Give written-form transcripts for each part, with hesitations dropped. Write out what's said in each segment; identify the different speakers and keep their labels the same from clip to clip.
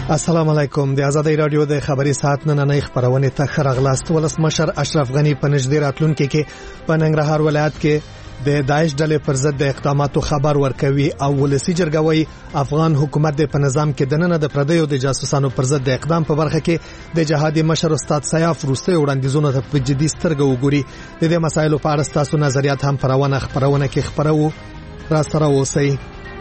Speaker 1: السلام علیکم. د آزادۍ رادیو د خبري ساعت نننۍ خبرونه ته خراغلاست. ولسمشر اشرف غنی په نږدې راتلونکي کې په ننګرهار ولایت کې د داعش ډلې پر ضد د اقداماتو خبر ورکوي او ولسی جرګوي افغان حکومت په نظام کې دننه د پردیو د جاسوسانو پر ضد د اقدام په برخه کې د جهادي مشر استاد سیاف روسي وړاندیزونه ته په جدي سترګه وګوري. د دې مسایلو په اړه تاسو نظریات هم خبرونه کې خبرو را سره اوسئ.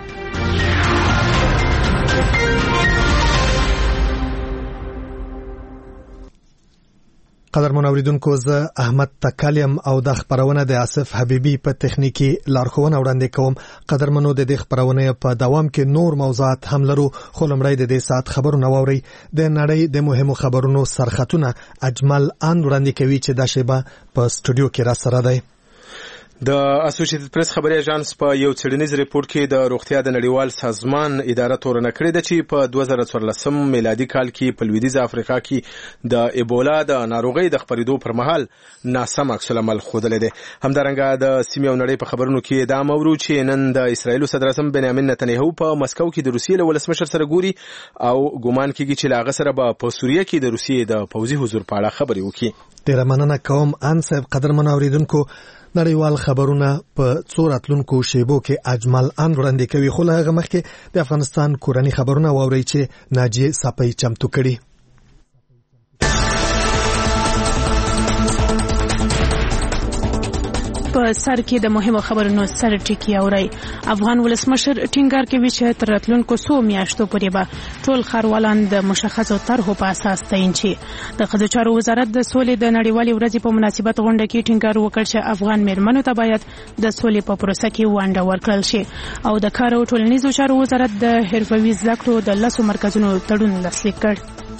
Speaker 1: قدرمن اوریدونکو، زه احمد تکالیم او د خبرونه د آصف حبیبی په تخنیکی لارښوونه وړاندې کوم. قدرمنو، د دې خبرونه په دوام کې نور موضوعات هم لرو، خو لمړی د دې ساعت خبرونه واوري. د نړۍ د مهمو خبرونو سرخطونه اجمل ان وړاندې کوي چې د شیبه په استودیو کې را سره دی.
Speaker 2: د اسوسییټډ پریس خبري اژانس په یو څېړنیز ریپورت کې د روغتیا د نړیوال سازمان اداره تورنه کړې ده چې په 2014 میلادي کال کې په لویدیځ افریقا کې د ایبولا د ناروغۍ د خپرېدو پر مهال ناسم عکس العمل ښودلی دی. همدارنګه د سیمې او نړۍ په خبرونو کې دا مورو چې نن د اسرایل صدر اعظم بنیامین نتنیاهو په مسکو کې د روسیې له ولسمشر سره ګوري او ګومان کېږي چې له هغه سره به په سوریه کې د روسیې د پوځي حضور په اړه خبرې وکړي.
Speaker 1: ډېره مننه کوم ان صاحب. قدرمن اوریدونکو، نړیوال خبرونه په څو راتلونکو شیبو کې اجمل ان وړاندې کوي، خو له هغه مخکې د افغانستان کورنی خبرونه واوري چې ناجیه صافی چمتو کړي.
Speaker 3: په سر کې د مهمو خبرونو سره ټکی اوري. افغان ولسمشر ټینګار کوي چې تر راتلونکو 100 میاشتو پورې به ټول ښاروالان د مشخصو طرحو په اساس تعین شي. د ښځو چارو وزارت د سولې د نړیوالې ورځې په مناسبت غونډه کې ټینګار وکړ چې افغان میرمنو ته باید د سولې په پروسه کې ونډه ورکړل شي. او د کار او ټولنیزو چارو وزارت د حرفوي زده کړو د 10 مرکزونو تړون لاسلیک کړ.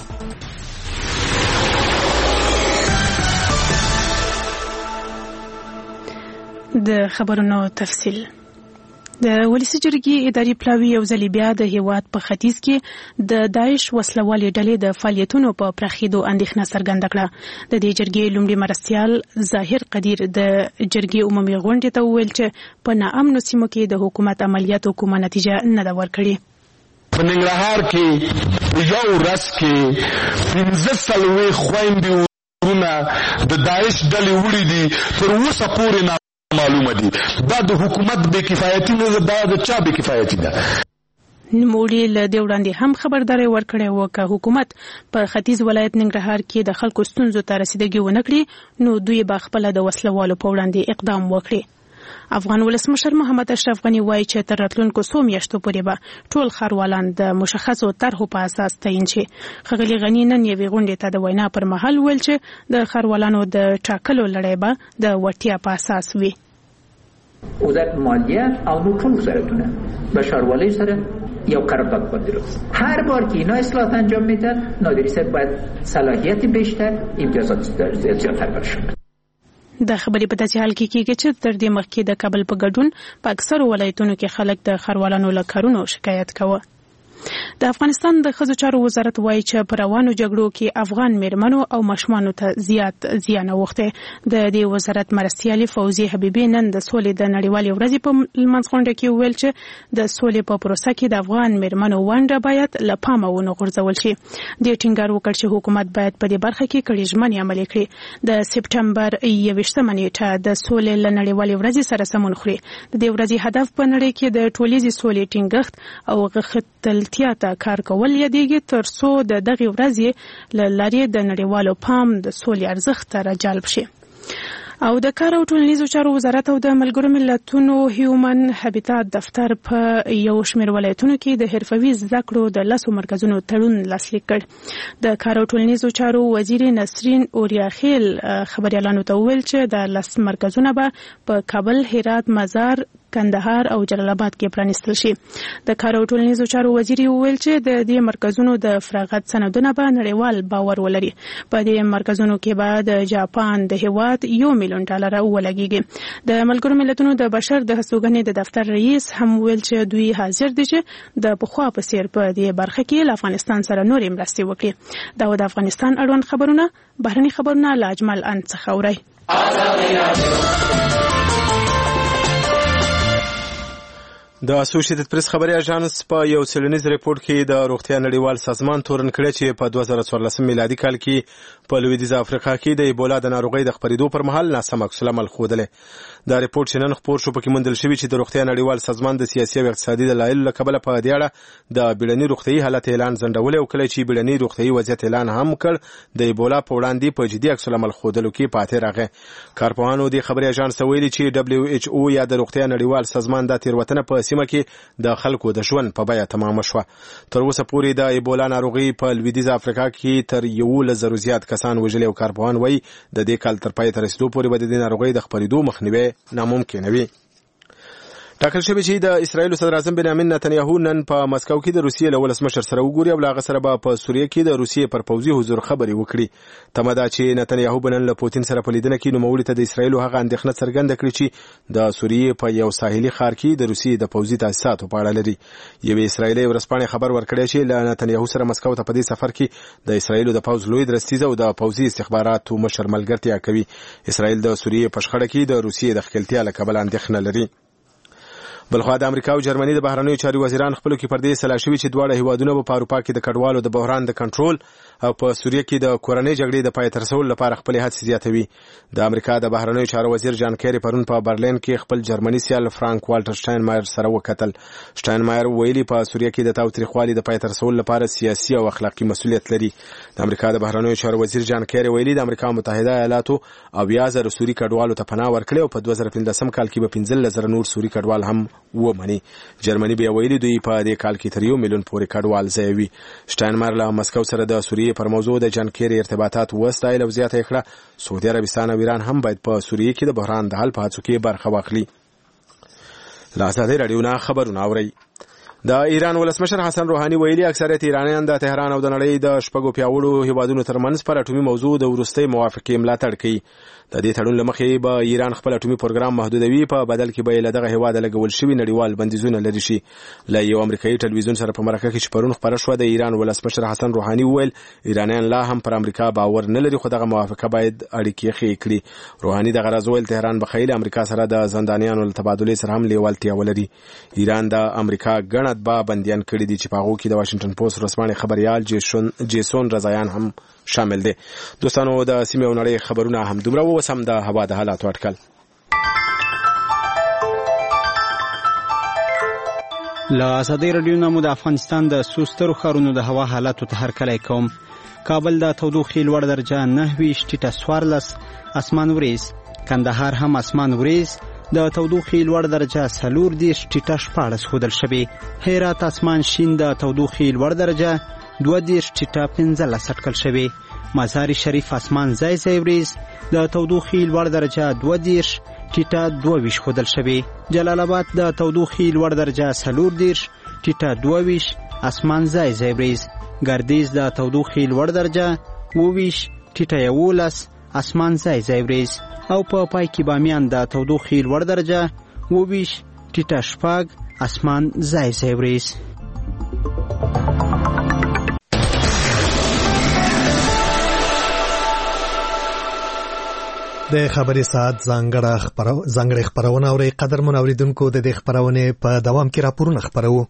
Speaker 3: د خبرونو تفصیل. د ولسی جرګې اداري پلاوی یو ځل بیا د هیواد په ختیځ کې د داعش وسلوالې ډلې د فعالیتونو په پراخېدو اندېښنه څرګنده کړه. د دې جرګې لومړي مرستیال ظاهر قدیر د جرګې عمومي غونډې ته وویل چې په ناامنو سیمو کې د حکومت عملیاتو کومه نتیجه نه ده ورکړې.
Speaker 4: په ننګرهار کې یو ورځ کې 15 خويندې ورونه د داعش ډلې وړي دي، تر اوسه پورې معلومه دي. دا د حکومت بے کفایتی نه ده، دا د چا بے کفایتی ده.
Speaker 3: نوموړي له دې وړاندې هم خبرداري ورکړې وه که حکومت په ختیځ ولایت ننګرهار کې د خلکو ستونزو ته رسیدګي ونه کړي نو دوی به خپله د وسلوالو په وړاندې اقدام وکړي. افغان ولسمشر محمد اشرف غنی وایي چې تر راتلونکو 100 میاشتو پورې به ټول ښاروالان د مشخصو طرحو په اساس تعین شي. ښاغلي غنی نن یوې غونډې ته د وینا پر مهال ویل چې د ښاروالانو د ټاکلو لړۍ به د وړتیا په اساس وي.
Speaker 5: وزارت مالیه او نور ټول وزارتونه به ښاروالۍ سره یو قرارداد باندې راځي. هر بار که اینا اصلاحات انجام میدن نادری صاحب باید صلاحیت بیشتر، امتیازات زیاتر برشون.
Speaker 3: د خبرې په داسې حال کې کېږي چې تر دې مخکې د کابل په ګډون په اکثرو ولایتونو کې خلک د ښاروالانو له کارونو شکایت کوه. د افغانستان د ښځو چارو وزارت وایي چې په روانو جګړو کې افغان میرمنو او ماشومانو ته زیات زیان اوښتی. د دې وزارت مرستیالې فوزي حبیبي نن د سولې د نړیوالې ورځې په لمانځ غونډه کې وویل چې د سولې په پروسه کې د افغان میرمنو ونډه باید له پامه ونه غورځول شي. دې ټینګار وکړ چې حکومت باید په دې برخه کې کړي ژمنې عملي کړي. د سپټمبر 21 نیټه د سولې له نړیوالې ورځې سره سمون خوري. د دې ورځې هدف په نړۍ کې د ټولیزې سولې ټینګښت او غښتلتیا ته کار کول یادېږي تر څو د دغې ورځې له لارې د نړیوالو پام د سولې ارزښت ته راجلب شي. او د کار او ټولنیزو چارو وزارت او د ملګرو ملتونو هیومن هابیټات دفتر په یو شمېر ولایتونو کې د حرفوي زده کړو د 10 مرکزونو تړون لاسلیک کړ. د کار او ټولنیزو چارو وزیر نسرین اوریاخیل خبريالانو ته وویل چې د 10 مرکزونه به په کابل، هرات، مزار، کندهار او جلال آباد کې پرانیستل شي. د کار او ټولنیزو چارو وزیر وویل چې د دې مرکزونو د فراغت سندونه به نړیوال باور ولري. په دې مرکزونو کې به د جاپان د هیواد $1 میلیون ولګيږي. د ملګرو ملتونو د بشر د هڅوګنې د دفتر رئیس هم ویل چې دوی حاضر دي چې د پخوا په څیر په دې برخه کې له افغانستان سره نورې مرستې وکړي. دا د افغانستان اړوند خبرونه، بهرني خبرونه له اجمل ان څخه اورئ.
Speaker 2: د اسوسییټډ پریس خبري اژانس په یو څېړنیز ریپورت کې د روغتیا نړیوال سازمان تورن کړی چې په 2014 میلادي کال کې په لویدیځه افریقا کې د ایبولا د ناروغۍ د خپرېدو پر مهال ناسم عکس العمل ښودلی. دا ریپورت چې نن خپور شو پکې موندل شوي چې د روغتیا نړیوال سازمان د سیاسي او اقتصادي دلایلو له کبله په دې اړه د بیړني روغتیايي حالت اعلان ځنډولی او کله چې بیړني روغتیايي وضعیت اعلان هم کړ د ایبولا په وړاندې په جدي عکس العمل ښودلو کې پاتې راغی. کارپوهانو د خبري اژانس ته ویلي چې WHO یا د روغتیا نړیوال سازمان د تېروتنه په سیمه کې د خلکو د ژوند په بیه تمام شوه. تر اوسه پورې د ایبولا ناروغي په لویدیځه افریقا کې تر 11,000 زیات کسان وژلي او کارپوهان وایي د دې کال تر پای ته رسیدو پورې به د دې ناروغۍ د خپرېدو مخنیوی ناممکن وي. ټاکل شوی چې د اسرایل صدر اعظم بنیامین نتنیاهو نن په مسکو کې د روسیې له ولسمشر سره وګوري او له هغه سره به په سوریه کې د روسیې پر پوځي حضور خبرې وکړي. تمه ده چې نتنیاهو به نن له پوتین سره په لیدنه کې نوموړي ته د اسرایل هغه اندېښنه څرګنده کړي چې د سوریې په یو ساحلي ښار کې د روسیې د پوځي تاسیساتو په اړه لري. یوې اسرایلي ورځپاڼې خبر ورکړی چې له نتنیاهو سره مسکو ته په دې سفر کې د اسرایل د پوځ لوی درستیز او د پوځي استخباراتو مشر ملګرتیا کوي. اسرایل د سوریې په شخړه کې د روسیې د ښکېلتیا له کبله اندېښنه لري. بلخوا د امریکا او جرمني د بهرنیو چارو وزیران خپلو کې پر دې سلا شوي چې دواړه هیوادونه به په اروپا کې د کډوالو د بحران د کنټرول او په سوریه کې د کورنۍ جګړې د پای ته رسولو لپاره خپل هڅې زیاتوي. د امریکا د بهرنیو چارو وزیر جان کیری پرون په برلین کې خپل جرمني سیال فرانک والټر شټاینمایر سره وکتل. شټاینمایر ویلي په سوریه کې د تاوتریخوالي د پای ته رسولو لپاره سیاسي او اخلاقی مسؤلیت لري. د امریکا د بهرنیو چارو وزیر جان کیری ویلي د امریکا متحده ایالاتو او 10,000 سوري کډوالو ته پناه ورکړي او په 2015 کال کې به 15,000 نور سوري کډوال هم ومني. جرمني بیا ویلي دوی په دې کال کې تر 1 میلیون پورې کډوال ځایوي. شټاینمایر له مسکو سره د سوریې پر موضوع د جان کیری ارتباطات وستایل او زیاته کړه سعودي عربستان او ایران هم باید په سوریه کې د بحران د حل په هڅو کې برخه واخلي. له ازادي راډیو نه خبرونه اورئ. د ایران ولسمشر حسن روحاني ویلي اکثریت ایرانیان د تهران او د نړۍ د شپږو پیاوړو هیوادونو ترمنځ پر اټومي موضوع د وروستۍ موافقې ملاتړ کوي. د دې تړون له مخې به ایران خپل اټومي پروګرام محدودوي، په بدل کې به له دغه هیواد لګول شوي نړیوال بندیزونه لري شي. له یو امریکایي ټلویزیون سره په مرکه کې چې پرون خبره شوه د ایران ولسمشر حسن روحاني وویل ایرانیان لا هم پر امریکا باور نه لري، خو دغه موافقه باید اړیکې ښې کړي. روحاني دغه راز وویل تهران به خیلی امریکا سره د زندانیانو له تبادلې سره هم لیوالتیا ولري. ایران د امریکا ګڼ اتباع بندیان کړي دي چې په هغو کې د واشنګټن پوسټ ورځپاڼې خبریال جیسون رضایان هم شامل دي. دوستانو د سیمې او نړۍ خبرونه هم دومره وو. اوس هم د هوا د حالاتو اټکل.
Speaker 6: له ازادي راډیو نه مو د افغانستان د سوسترو ښارونو د هوا حالاتو ته هرکلی کوم. کابل د تودوخې لوړ درجه 29 ټیټه 14 اسمان وریځ. کندهار هم اسمان وریځ. د تودوخې لوړ درجه 40 ټیټه 14 ښودل شوې. هرات اسمان شین د تودوخې لوړ درجه 22 ټیټه 15 اټکل شوې. مزار شریف اسمان ځای ځای وریځ. د تودوخې لوړ درجه 22 ټیټه 22 ښودل شوې. جلال آباد د تودوخې لوړ درجه 40 ټیټه 22 اسمان ځای ځای وریځ. ګردیز د تودوخې لوړ درجه 22 ټیټه 11 اسمان ځای ځای وریځ. او په پای کې بامیان د تودوخې لوړ درجه 22 ټیټه 4 اسمان ځای ځای وریځ.
Speaker 1: د خبري ساعت ځانګړې خبرونه اوري. قدرمن اوریدونکو د دې خبرونه په دوام کې راپورونه خبرو.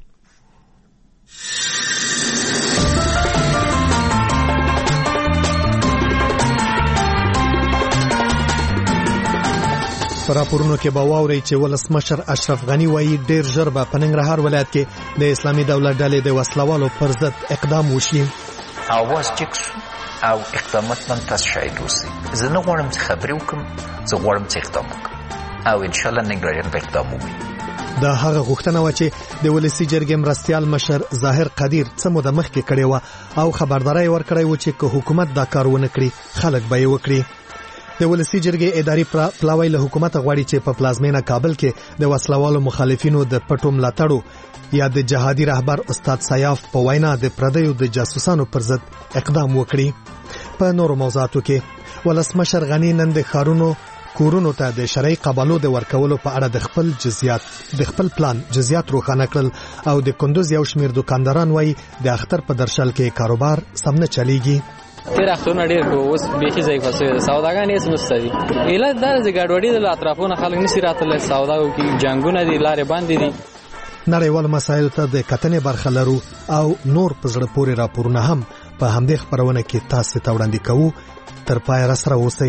Speaker 1: پر راپورونو کې به واورئ چې ولسمشر اشرف غنی وایي ډیر ژر به په ننګرهار ولایت کې د اسلامي دولت ډلې د وسلوالو پر ضد اقدام وشي.
Speaker 7: اواز چک او اقدامات من تاسو شاهد اوسئ. زه نه غواړم چې خبرې وکړم، زه غواړم چې اقدام وکړم او ان شاء الله ننګرهاریان به اقدام وکړي.
Speaker 1: دا هغه غوښتنه و چې د ولسی جرګې مرستیال مشر ظاهر قدیر څه موده مخکې کړې و او خبرداري ورکړی و چې که حکومت دا کار ونه کړي خلک به یې وکړي. د ولسی جرګې اداري پلاوی له حکومت غواړي چې په پلازمینه کابل کې د وسلوالو مخالفینو د پټو ملاتړو یا د جهادي رهبر استاد سیاف په وینا د پردیو د جاسوسانو پر ضد اقدام وکړي. په نورو موضوعاتو کې ولسمشر غنی نن د ښارونو کورونو ته د شرعي قبالو د ورکولو په اړه د خپل پلان جزئیات روښانه کړل او د کندوز یو شمیر دکانداران وایي د اختر په درشل کې کاروبار سم نه چلیږي.
Speaker 8: تیر اخترونه ډیر کو اوس بیخي ځای فسوي سوداګان یې سمستري اله د ګډوډي د اطرافونو خلک نشي راتله سوداګو کې جنگونه دي لارې باندې دي.
Speaker 1: نړیوال مسایلو ته د کتنې برخه لرو او نور په زړه پورې راپورونه هم په همدې خبرونه کې تاسو ته وړاندې کوو. تر پای راسره اوسئ.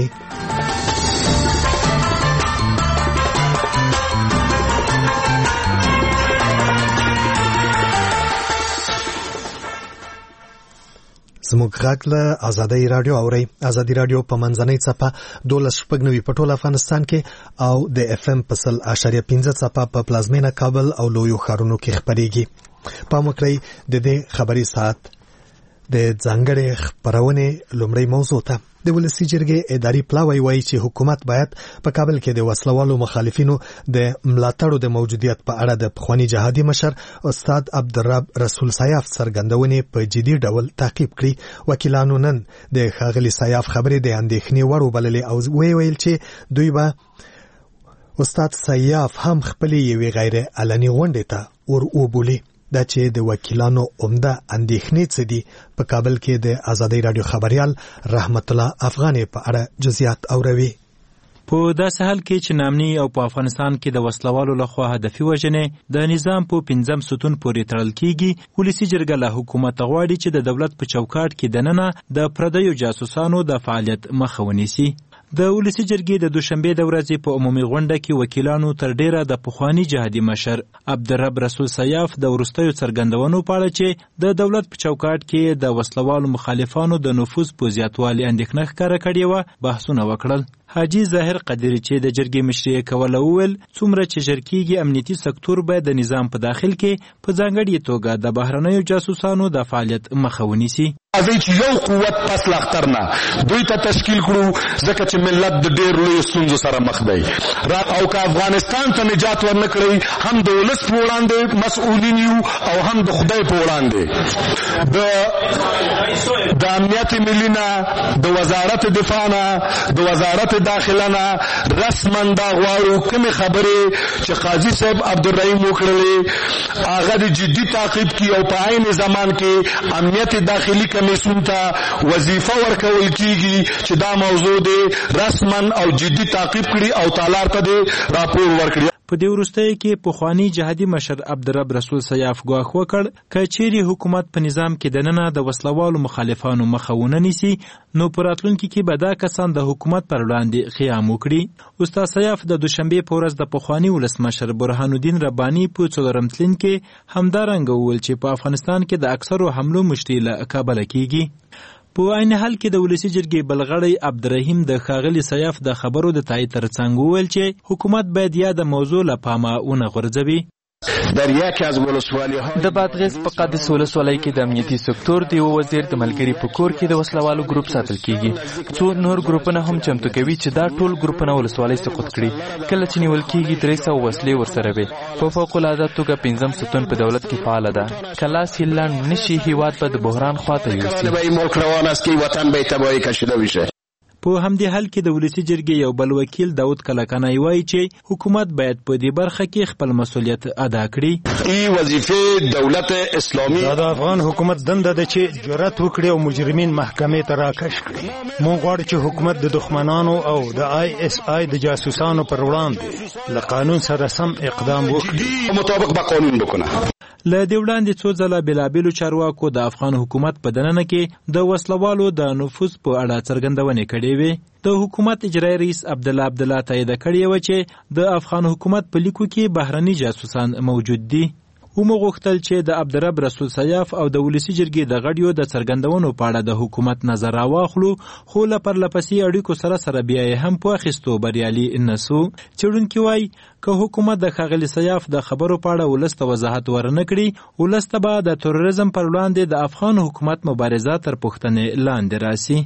Speaker 1: زموږ غږ له آزادۍ رادیو اورئ. آزادۍ رادیو په منځنۍ څپه 12.9 په ټول افغانستان کې او د اف ام په 100.5 څپه په پلازمینه کابل او لویو ښارونو کې خپرېږي. پام وکړئ د دې خبري ساعت د ځانګړې خبرونې لومړی موضوع ته. د ولسي جرګې اداري پلاوی وایي چې حکومت باید په کابل کې د وسلوالو مخالفینو د ملاتړو د موجودیت په اړه د پخوانی جهادي مشر استاد عبدالرب رسول سیاف څرګندونې په جدي ډول تعقیب کړي. وکیلانو نن د ښاغلي سیاف خبرې د اندېښنې وړ وبللې او ویل چې دوی به استاد سیاف هم خپلې یوې غیر علني غونډې ته ور وبولي. دا چې د وکیلانو عمده اندېښنې څه دي، په کابل کې د آزادۍ رادیو خبريال رحمت الله افغاني په اړه جزئیات اوروي.
Speaker 9: په داسې حال کې چې نامني او په افغانستان کې د وسلوالو لخوا هدفي وژنې د نظام په 5 ستون پورې تړل کیږي، ولسي جرګه له حکومت غواړي چې د دولت په چوکاټ کې دننه د پردیو جاسوسانو د فعالیت مخه ونیسي. د ولسي جرګې د دوشنبه د ورځې په عمومي غونډه کې وکیلانو تر ډیره د پخوانی جهادي مشر عبدالرب رسول سیاف د ورستیو څرګندونو په اړه چې د دولت په چوکاټ کې د وسلوالو مخالفانو د نفوذ په زیاتوالي اندېښنه ښکاره کړې وه بحثونه وکړل. حاجی ظاهر قدری چې د جرګې مشري کوله وویل څومره چې ژر کېږي امنیتي سکتور باید د نظام په داخل کې په ځانګړې توګه د بهرنیو جاسوسانو د فعالیت مخه ونیسي.
Speaker 4: راځي چې یو قوت پس لاختر نه دوی ته تشکیل کړو، ځکه چې ملت د ډېر لوی ستونزو سره مخ دی او که افغانستان ته نجات ورنکړي هم د ولس په وړاندې مسؤلین یو او هم د خدای په وړاندې. د امنیت ملي نه، د وزارت دفاع نه، د وزارت داخله نه رسما دا غواړو کومې خبرې چې قاضي صاحب عبدالرحیم وکړلې هغه د جدي تعقیب کی او په عین زمان کې امنیت داخلي کمیسیون ته وظیفه ورکول کیږي چې دا موضوع دی رسما او جدي تعقیب کړي او تالار ته دی راپور ورکړي.
Speaker 9: په دې وروستیو کې پخوانی جهادي مشر عبدالرب رسول سیاف ګواښ وکړ که چیرې حکومت په نظام کې دننه د وسلوالو مخالفانو مخه ونه نیسي نو په راتلونکي کې به دا کسان د حکومت پر وړاندې قیام وکړي. استاد سیاف د دوشنبې په ورځ د پخوانی ولسمشر برهان الدین رباني په څلورم تلین کې همدارنګه وویل چې په افغانستان کې د اکثرو حملو مشري له کابل کېږي. په عین حال کې د ولسي جرګې بلغړی عبدالرحیم د ښاغلي سیاف د خبرو د تایید ترڅنګ وویل چې حکومت باید یا د موضوع له پامه ونه غورځوي.
Speaker 10: در یکی از ولسوالی‌های د بادغیس په قادس ولسوالۍ کې د امنیتي سکتور د یو وزیر د ملګري په کور کې د وسلوالو ګروپ ساتل کیږي. څو نور ګروپونه هم چمتو کوي چې دا ټول ګروپونه ولسوالۍ سقوط کړي. کله چې نیول کیږي 300 وسلې ورسره وي. په فوق العاده توګه 5 ستون په دولت کې فعال ده. کلاس هیلان نشي هیواد په د بحران خواته یوسي. به این ملک روان است که وطن به تباهی کشیده بشه.
Speaker 9: په همدې حال کې د ولسي جرګې یو بل وکیل داود کلکنای وایي چې حکومت باید په دې برخه کې خپل مسؤلیت ادا کړي.
Speaker 10: این وظیفه دولت اسلامي
Speaker 11: د افغان حکومت دنده ده چې جرأت وکړي او مجرمین محکمې ته راکش کړي. موږ غواړو چې حکومت د دښمنانو او د ISI د جاسوسانو پر وړاندې له قانون سره سم اقدام وکړي،
Speaker 10: مطابق با قانون بکنه.
Speaker 9: له دې وړاندې څو ځله بېلابېلو چارواکو د افغان حکومت په دننه کې د وسلوالو د نفوذ په اړه څرګندونې کړې وې. د حکومت اجرایي رئیس عبدالله تایید کړې وه چې د افغان حکومت په لیکو کې بهرني جاسوسان موجود دي. ومو غوښتل چې د عبدالرب رسول سیاف او د ولسي جرګې د غړیو د څرګندونو په اړه د حکومت نظر راواخلو، خو له پرلپسې اړیکو سره بیا یې هم په اخیستو بریالي نسو. څېړونکي وایي که حکومت د ښاغلي سیاف د خبرو په اړه ولس ته وضاحت ورنه کړي، ولس ته به د تروریزم پر وړاندې د افغان حکومت مبارزه تر پوښتنې لاندې راسي.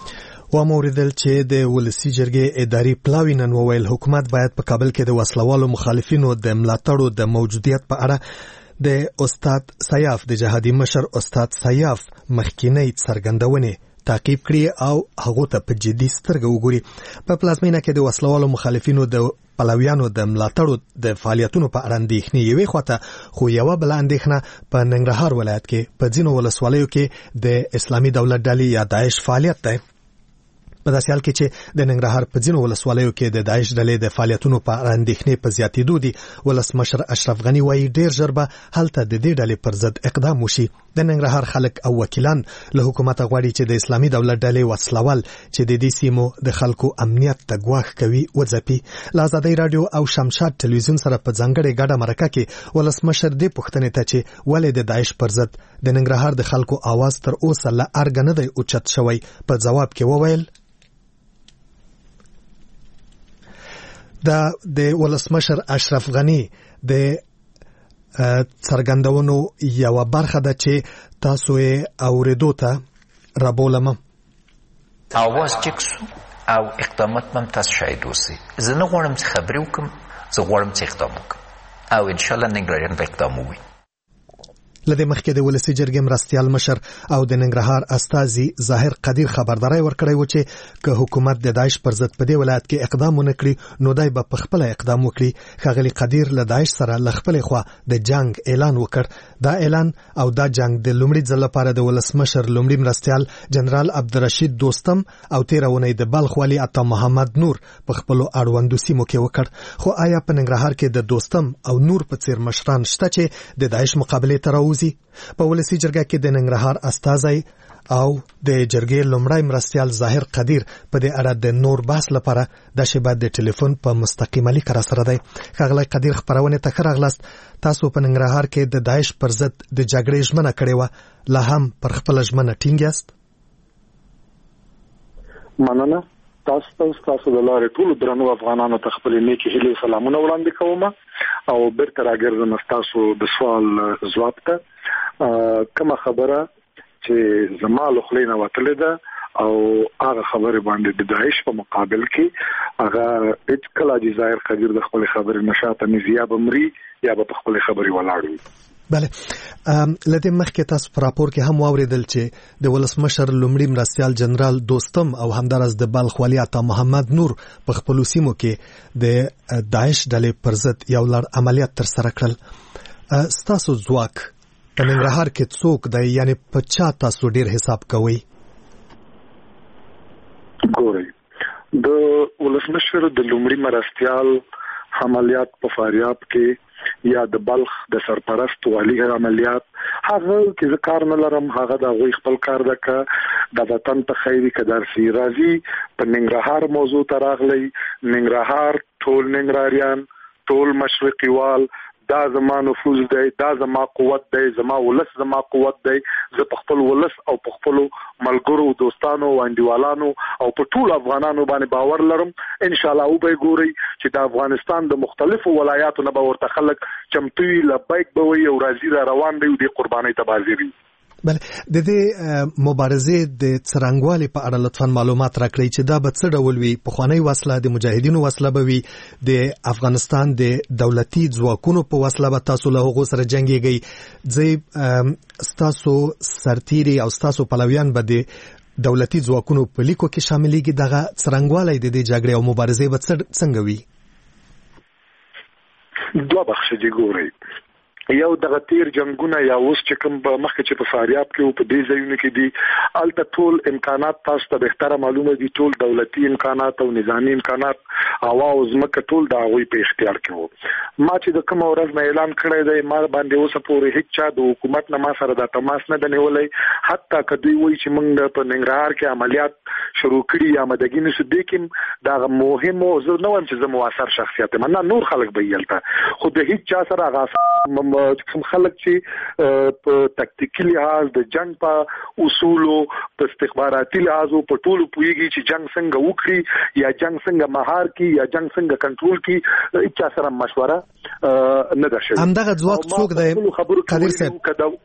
Speaker 1: وموریدل چې د ولسي جرګې اداري پلاوی نن وویل حکومت باید په کابل کې د وسلوالو مخالفینو د ملاتړو د موجودیت په اړه د استاد سیاف د جهادي مشر استاد سیاف مخکینی څرګندونې تعقیب کړي او هغه ته په جدي سترګه وګوري. په پلازمینه کې د وسلوالو مخالفینو د پلویانو د ملاتړو د فعالیتونو په اړه اندېښنې یوې خواته، خو یوه بله اندېښنه په ننګرهار ولایت کې په ځینو ولسوالیو کې د اسلامي دولت ډلې یا داعش فعالیت دی. په داسې حال کې چې د ننګرهار په ځینو ولسوالیو کې د داعش ډلې د فعالیتونو په اړه اندېښنې په زیاتېدو دي. ولسمشر اشرف غني وایي ډېر ژر به هلته د دې ډلې پر ضد اقدام وشي. د ننګرهار خلک او وکیلان له حکومت غواړي چې د اسلامي دولت ډلې وسلوال چې د دې سیمو د خلکو امنیت ته ګواښ کوي وځپي. له آزادۍ راډیو او شمشاد ټلویزیون سره په ځانګړې ګډه مرکه کې ولسمشر دې پوښتنې ته چې ولې د داعش پر ضد د ننګرهار د خلکو आवाज تر اوسه له ارګ نه دی اوچت شوی په جواب کې وویل د ولسمشر اشرف غني د څرګندونو یو برخه ده چې تاسو یې اوریدو ته رابولم.
Speaker 7: आवाज چک شو او اقدامات من تاسو شاید اوسئ. زه نه غواړم چې خبرې وکړم، زه غواړم چې اقدام وکړم او ان شاء الله ننګرهاریان به اقدام وکړي.
Speaker 1: لدې مخکې د ولسی جرګې مرستیال مشر او د ننګرهار استازي ظاهر قدیر خبرداري ورکړی و چې که حکومت د داعش پر ضد په دې ولایت کې اقدام ونه کړي نو دای به په خپل اقدام وکړي. ښاغلي قدیر له داعش سره له خپل خوا د جنگ اعلان وکړ. دا اعلان او دا جنگ د لومړي ځل لپاره د ولسمشر لومړي مرستیال جنرال عبدالرشید دوستم او 13 ونې د بلخ والی عطا محمد نور په خپل اړوندو سیمو کې وکړ. خو آیا په ننګرهار کې د دوستم او نور په څیر مشران شته چې د داعش مقابله ته راوځي؟ په ولسی جرګه کې د ننګرهار استازي او د جرګې لومړی مرستیال ظاهر قدیر په دې اړه د نور بحث لپاره د شبکې د ټلیفون په مستقیمه لیک را سره دی. ښاغلی قدیر خبرونه ته راغلاست. تاسو په ننګرهار کې د داعش پر ضد د جګړې ژمنه کړې و، لا هم پر خپل ژمنه ټینګ یاست؟
Speaker 12: مننه. تاسو د لارې ټول درنو افغانانو ته خپل نیکی هیلې سلامونه وړاندې کوم او بیرته راګرځم تاسو د سوال ځواب ته. کومه خبره چې زما له خلې نه وتلې ده او هغه خبره باندې د داعش په مقابل کې هغه هیڅ کله د ظاهر قدیر د خپل خبرې نشاته نزیا بمري یا په خپل خبرې ولاړوي.
Speaker 1: بله، لدې مخکې تاسو په راپور کې هم واوریدل چې د ولسمشر لومړي مرستیال جنرال دوستم او همدارس د بلخ والی عطا محمد نور په خپل سیمو کې د داعش ډلې پر ضد یو لړ عملیات تر سره کړل. ستاسو ځواک په ننګرهار کې څوک دی؟ یعنی په چا تاسو ډیر حساب کوئ؟
Speaker 12: ګورئ، د ولسمشر د لومړي مرستیال عملیات په فاریاب کې یا د بلخ د سرپرست والی عملیات هغه کې ذکر نه لرم، هغه د غوي خپل کار دکا د وطن ته خیری قدر سی راضي. په ننګرهار موضوع تراغلی ننګرهار ټول ننګراریان ټول مشرقي وال دا زما نفوذ دی، دا زما قوت دی، زما ولس زما قوت دی. زه په خپل ولس او په خپل ملګرو دوستانو او انډیوالانو او په ټول افغانانو باندې باور لرم. ان شاء الله وبې ګوري چې د افغانستان د مختلفو ولایاتو نه به ورته خلک چمتوي لبیک به وي او راځي را روان دی د قربانۍ تبازيري.
Speaker 1: بله، د دې مبارزې د څرنګوالي په اړه لطفاً معلومات راکړئ چې دا به څه ډول وي؟ پخوانی وسله د مجاهدینو وسله به وي؟ د افغانستان د دولتي ځواکونو په وسله به تاسو له هغو سره جنګیږئ؟ ستاسو سرتیري او ستاسو پلویان به د دولتي ځواکونو په لیکو کې شاملېږي؟ دغه څرنګوالی د دې جګړې او مبارزې به څنګه وي؟
Speaker 12: دوه بخښه دي. ګورئ، یو دغه تیر جنگونه یا اوس چې کوم مخکې چې په فاریاب کې او په دې ځایونو کې دي الته ټول امکانات تاسو ته بهتره معلومه دي، ټول دولتي امکانات او نظامی امکانات هوا او ځمکه ټول د هغوی په اختیار کې وو. ما چې د کوم ورځ نه اعلان کړی دی ما باندې اوسه پورې هیڅ چا د حکومت نه ما سره د تماس نه دی نیولی. حتی که دوی وایي چې موږ په ننګرهار کې عملیات شروع کړي یا آمدګي نشو دی کې دغه مهمو زه نه وایم چې زه مؤثر شخصیت یم، نه نور خلک به یې هلته، خو د هیڅ چا سره هغه کوم خلک چې په تکتیکي لحاظ د جنگ په اصولو په استخباراتي لحاظ په ټولو پوهیږي چې جنگ څنګه وکړي یا جنگ څنګه مهار کی یا جنگ څنګه کنټرول کی، هیڅ سره مشوره نه ده شوې.
Speaker 1: همدغه ځواک څوک دی قدیر صاحب؟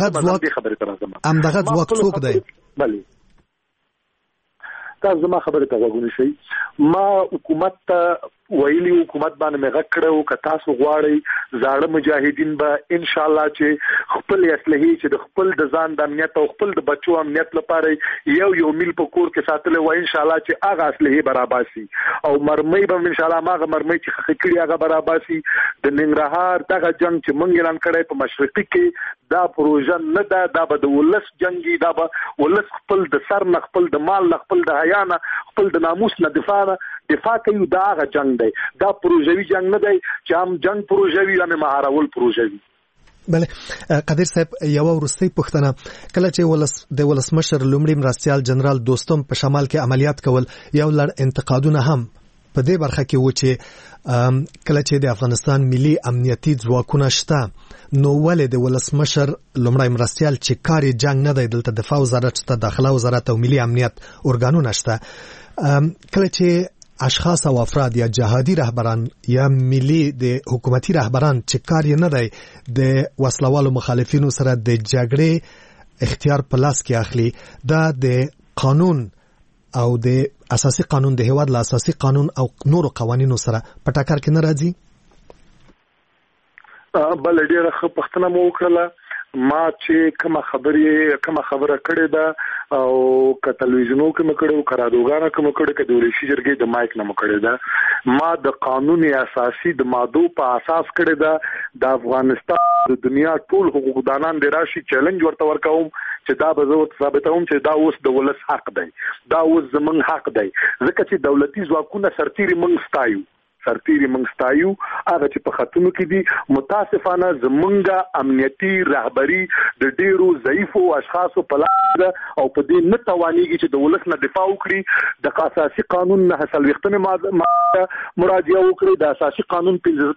Speaker 1: همدغه ځواک څوک دی؟
Speaker 12: بله، تاسو زما خبره ته وګورئ شئ. ما حکومت ته ویلي حکومت باندې مغه کړو ک تاسو غواړئ زاړه مجاهدین به ان شاء الله چې خپل اصلحي چې د خپل د ځان د امنیت او خپل د بچو امنیت لپاره یو میل په کور کې ساتل و ان شاء الله چې هغه اصلحي برابرسي او مرمۍ به ان شاء الله ماغه مرمۍ چې خکړی هغه برابرسي د ننګرهار دغه جنگ چې مونږ اعلان کړی په مشرقي کې دا پروژه نه ده دا به د ولس جنگي دا به ولس خپل د سر نه خپل د مال نه خپل د حیا نه خپل د ناموس نه دفاع کوي دا هغه جنگ دی دا پروژوي جنگ نه دی چې هم جنگ پروژوي یا مهارول پروژوي.
Speaker 1: بله قادر صاحب یو ورستۍ پوښتنه کله چې د ولسمشر لومړي مرستیال جنرال دوستم په شمال کې عملیات کول یو لړ انتقادونه هم په دې برخه کې و چې کله چې د افغانستان ملي امنیتي ځواکونه شته نو ولې د ولسمشر لومړی مرستیال چې کاری جنگ نه دی دلته دفاع وزارت شته داخله وزارت او ملي امنیت ارګانونه شته کله چې اشخاص او افراد یا جهادي رهبران یا ملي د حکومتي رهبران چې کار یې نه دی د وسلوالو مخالفینو سره د جګړې اختیار په لاس کې اخلي دا د قانون او د اساسي قانون د هیواد له اساسي قانون او نورو قوانینو سره په ټکر کې نه راځي.
Speaker 12: بل ډیره ښه پوښتنه مو وکړه ما چې کومه خبره کړې ده او ک تلویزیونو کې مکړو کرادوګانو کې مکړو کې د ولسی جرګې د مایک نه مکړې ده ما د قانوني اساسي د ماده په اساس کړې ده د افغانستان د دنیا ټول حقوقدانان د راشي چیلنج ورته ورکوم چې دا به زه ثابتوم چې دا اوس د ولس حق دی دا اوس زمون حق دی ځکه چې دولتي ځواکونه سرتيري منګ ستایو هغه چې په خاتونو کې دي متاسفانه زمونږه امنیتي رهبری د ډیرو ضعیفو اشخاصو په لاس او په دې نه توانېږي چې د ولس نه دفاع وکړي د اساسي قانون نه حاصل وختنه مراجعه وکړي د اساسي قانون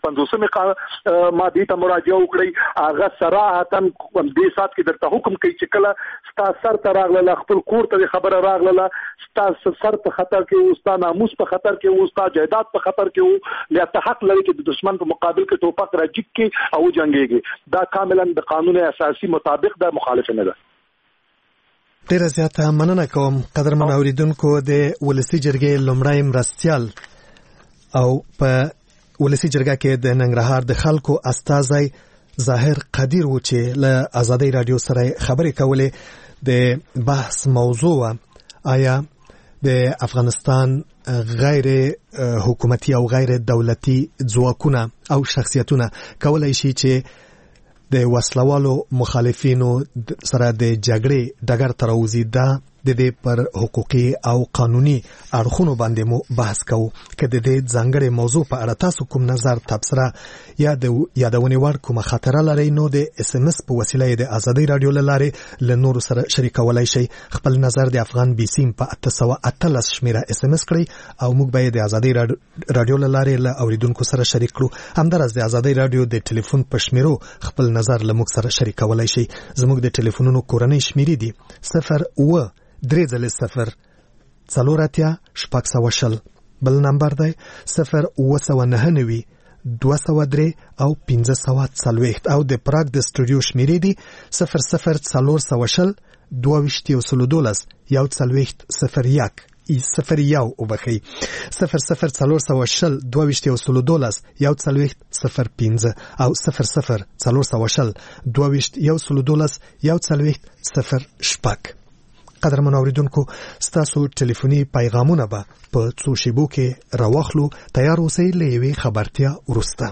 Speaker 12: 55 ماده ته مراجعه وکړي هغه صراحتاً دې سات کې درته حکم کوي چې کله ستا سر ته راغله خپل کور ته خبره راغله ستا سر په خطر کې او ستا ناموس په خطر کې او ستا جائیداد په خطر کې لیا ته حق لري چې د دشمن په مقابل کې ټوپک راجک کې او جنگيږي دا کاملا د قانون اساسي مطابق د مخالفت نه ده.
Speaker 1: ډیره زیاته مننه کوم قدرمن اوریدونکو د ولسی جرګې لومړی مرستیال او په ولسی جرګه کې د ننګرهار د خلکو استازی ظاهر قدیر و چې له آزادۍ رادیو سره خبرې کولې د بحث موضوع آیا د افغانستان غیر حکومتي او غیر دولتي ځواکونه او شخصیتونه کولای شي چې د وسلوالو مخالفینو سره د جګړې ډګر ته راوځي دا د دې پر حقوقي او قانوني اړخونو باندې مو بحث کوو که د دې ځانګړې موضوع په اړه تاسو کوم نظر تبصره یا د یادونې وړ کومه خاطره لرئ نو د اس ام اس په وسیله د آزادۍ رادیو له لارې له نورو سره شریکولای شئ خپل نظر د افغان بي سیم په 818 شمیره اس ام اس کړئ او موږ به د آزادۍ رادیو له لارې له اوریدونکو سره شریک کړو همدارس د آزادۍ رادیو د ټلیفون په شمیرو خپل نظر له موږ سره شریکولای شئ زموږ د ټلیفونونو کورنۍ شمیرې دي 0 3 څلوراتیا شپږ سوه شل بل نمبر دی 0 203 او 540 او د پراګ د سټوډیو شمیرې دي 0 412 یو څلوېښت 01 او بخي 0 412 یو څلوېښت 05 او 0 412 یو څلوېښت 05 قدرمن اوریدونکو ستاسو ټلیفوني پیغامونه به په څو شیبو کې راوخلو تیار اوسئ له یوې خبرتیا وروسته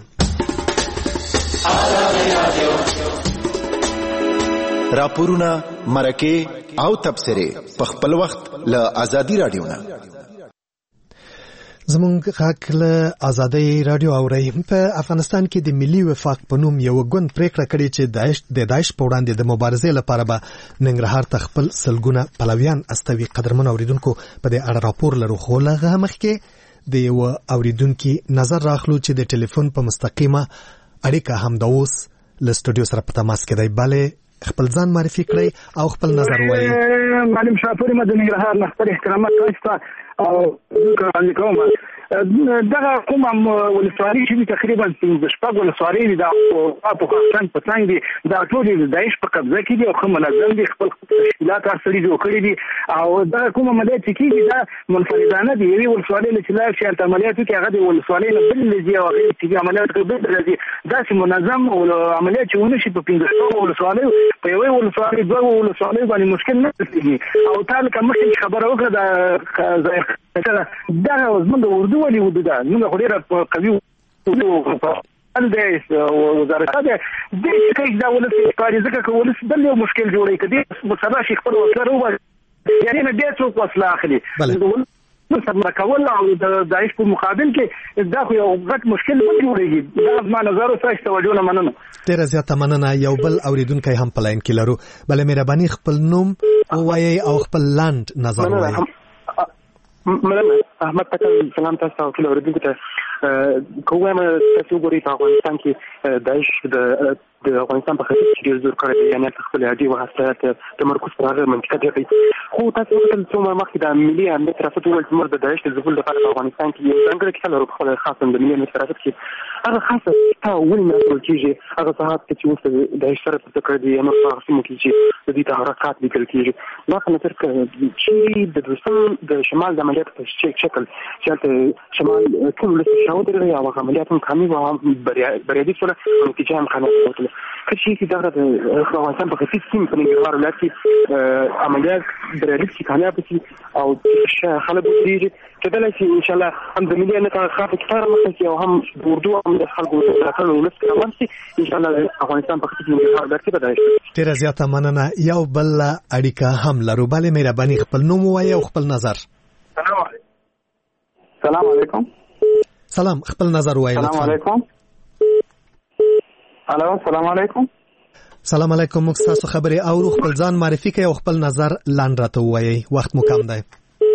Speaker 13: راپورونه مرکه او تبصره په خپل وخت له آزادۍ رادیو نه
Speaker 1: زمونږ غاک له آزادۍ رادیو اوري په افغانستان کې د ملي وفاق په نوم یو ګوند پریکړه کړې چې د داعش په وړاندې د مبارزې لپاره به ننګرهار ته خپل سلګونه پلویان استوي قدرمن اوریدونکو په دې اړه راپور لرو خو لغه مخکې د یو اوریدونکو نظر راخلو چې د ټلیفون په مستقیمه اړیکه هم د اوس له سټوډیو سره په تماس کې دی bale خپل ځان معرفي کړئ او خپل نظر وایي
Speaker 14: معلم شاپور مدني ننګرهار خپل احترامات تاسو او کوم دغه کوم ولسوالۍ چې تقریبا د شپږ ولسوالۍ د په خاصن په څنګه دي دا ټول د داعش په قبضه کې دي او کوم منظم دي خپل تشکیلات اصلي جوړ کړی دي او دا کوم عملیات چې کیږي دا منفردانه دي وی ولسوالۍ چې لا شي عملیات کې هغه د ولسوالۍ نه بل لږه او هغه چې عملیات کې بل راځي دا چې منظم او عملیات چې ونشي په 15 ولسوالۍ په یوه ولسوالۍ دوه ولسوالۍ باندې مشکل نه کیږي او تعالی کوم خبره وکړه دا زموږ د اردو ولې ودا موږ خو ډیره قوي اندیس وزارت د دې کې دا ولسی کاری ځکه کول څه بل یو مشکل جوړي کدي مصابه شي خپل وسره و یعنی نه دې څوک وسله اخلي نو کول او د داعش په مقابل کې دا خو یو غټ مشکل جوړيږي دا ما نظر اوسه توجه نه مننه
Speaker 1: ډیر زیاته مننه یو بل اوریدونکو هم پلاین کې لرو بل مهرباني خپل نوم وایي او خپل لاند نظر وایي
Speaker 15: ملم احمد پټل سلام تاسو ته اوریدونکو ته کومه تاسو ګوري په افغانستان کې داعش د افغانستان په خاطر چې ډیر زور کړی دی یعنی خپل عادي وحشت تمرکز پر هغه منطقه دی خو تاسو ته څومره مخکې د ملي امنیت ریاست ول چې د داعش د ظهور لپاره په افغانستان کې یو څنګه کې لرو خپل خاصه د ملي امنیت ریاست کې هغه خاصه تا ولې نه ټول کیږي هغه صحات چې اوس د داعش سره په تکړه دي نو هغه سمو کې چې د دې تحرکات لیکل کیږي نو څنګه تر چې د شمال د عملیات په شکل چې شمال ټول له شاو درې او عملیات هم کامیاب او بریالي سره نتیجه هم کامیاب وکړه چې دا د افغانستان په خصيص سیم په نړیوال ولایت کې عملیات بریالي چې کامیاب شي او خلک دې چې دا چې ان شاء الله هم د ملي امنیت خاطر کار مخکې او هم اردو هم د خلکو سره ولس کوي ان شاء الله افغانستان په خصيص نړیوال ولایت کې بدایي
Speaker 1: ډیر زیاته مننه یو بل اړیکه هم لرو بل مهرباني خپل نوم وایي او خپل نظر
Speaker 16: سلام علیکم
Speaker 1: سلام خپل نظر وایي
Speaker 16: سلام علیکم الو سلام علیکم
Speaker 1: سلام علیکم موږ تاسو خبري او خپل ځان معرفي کوي او خپل نظر لاندې راته وایي وخت مو کم دی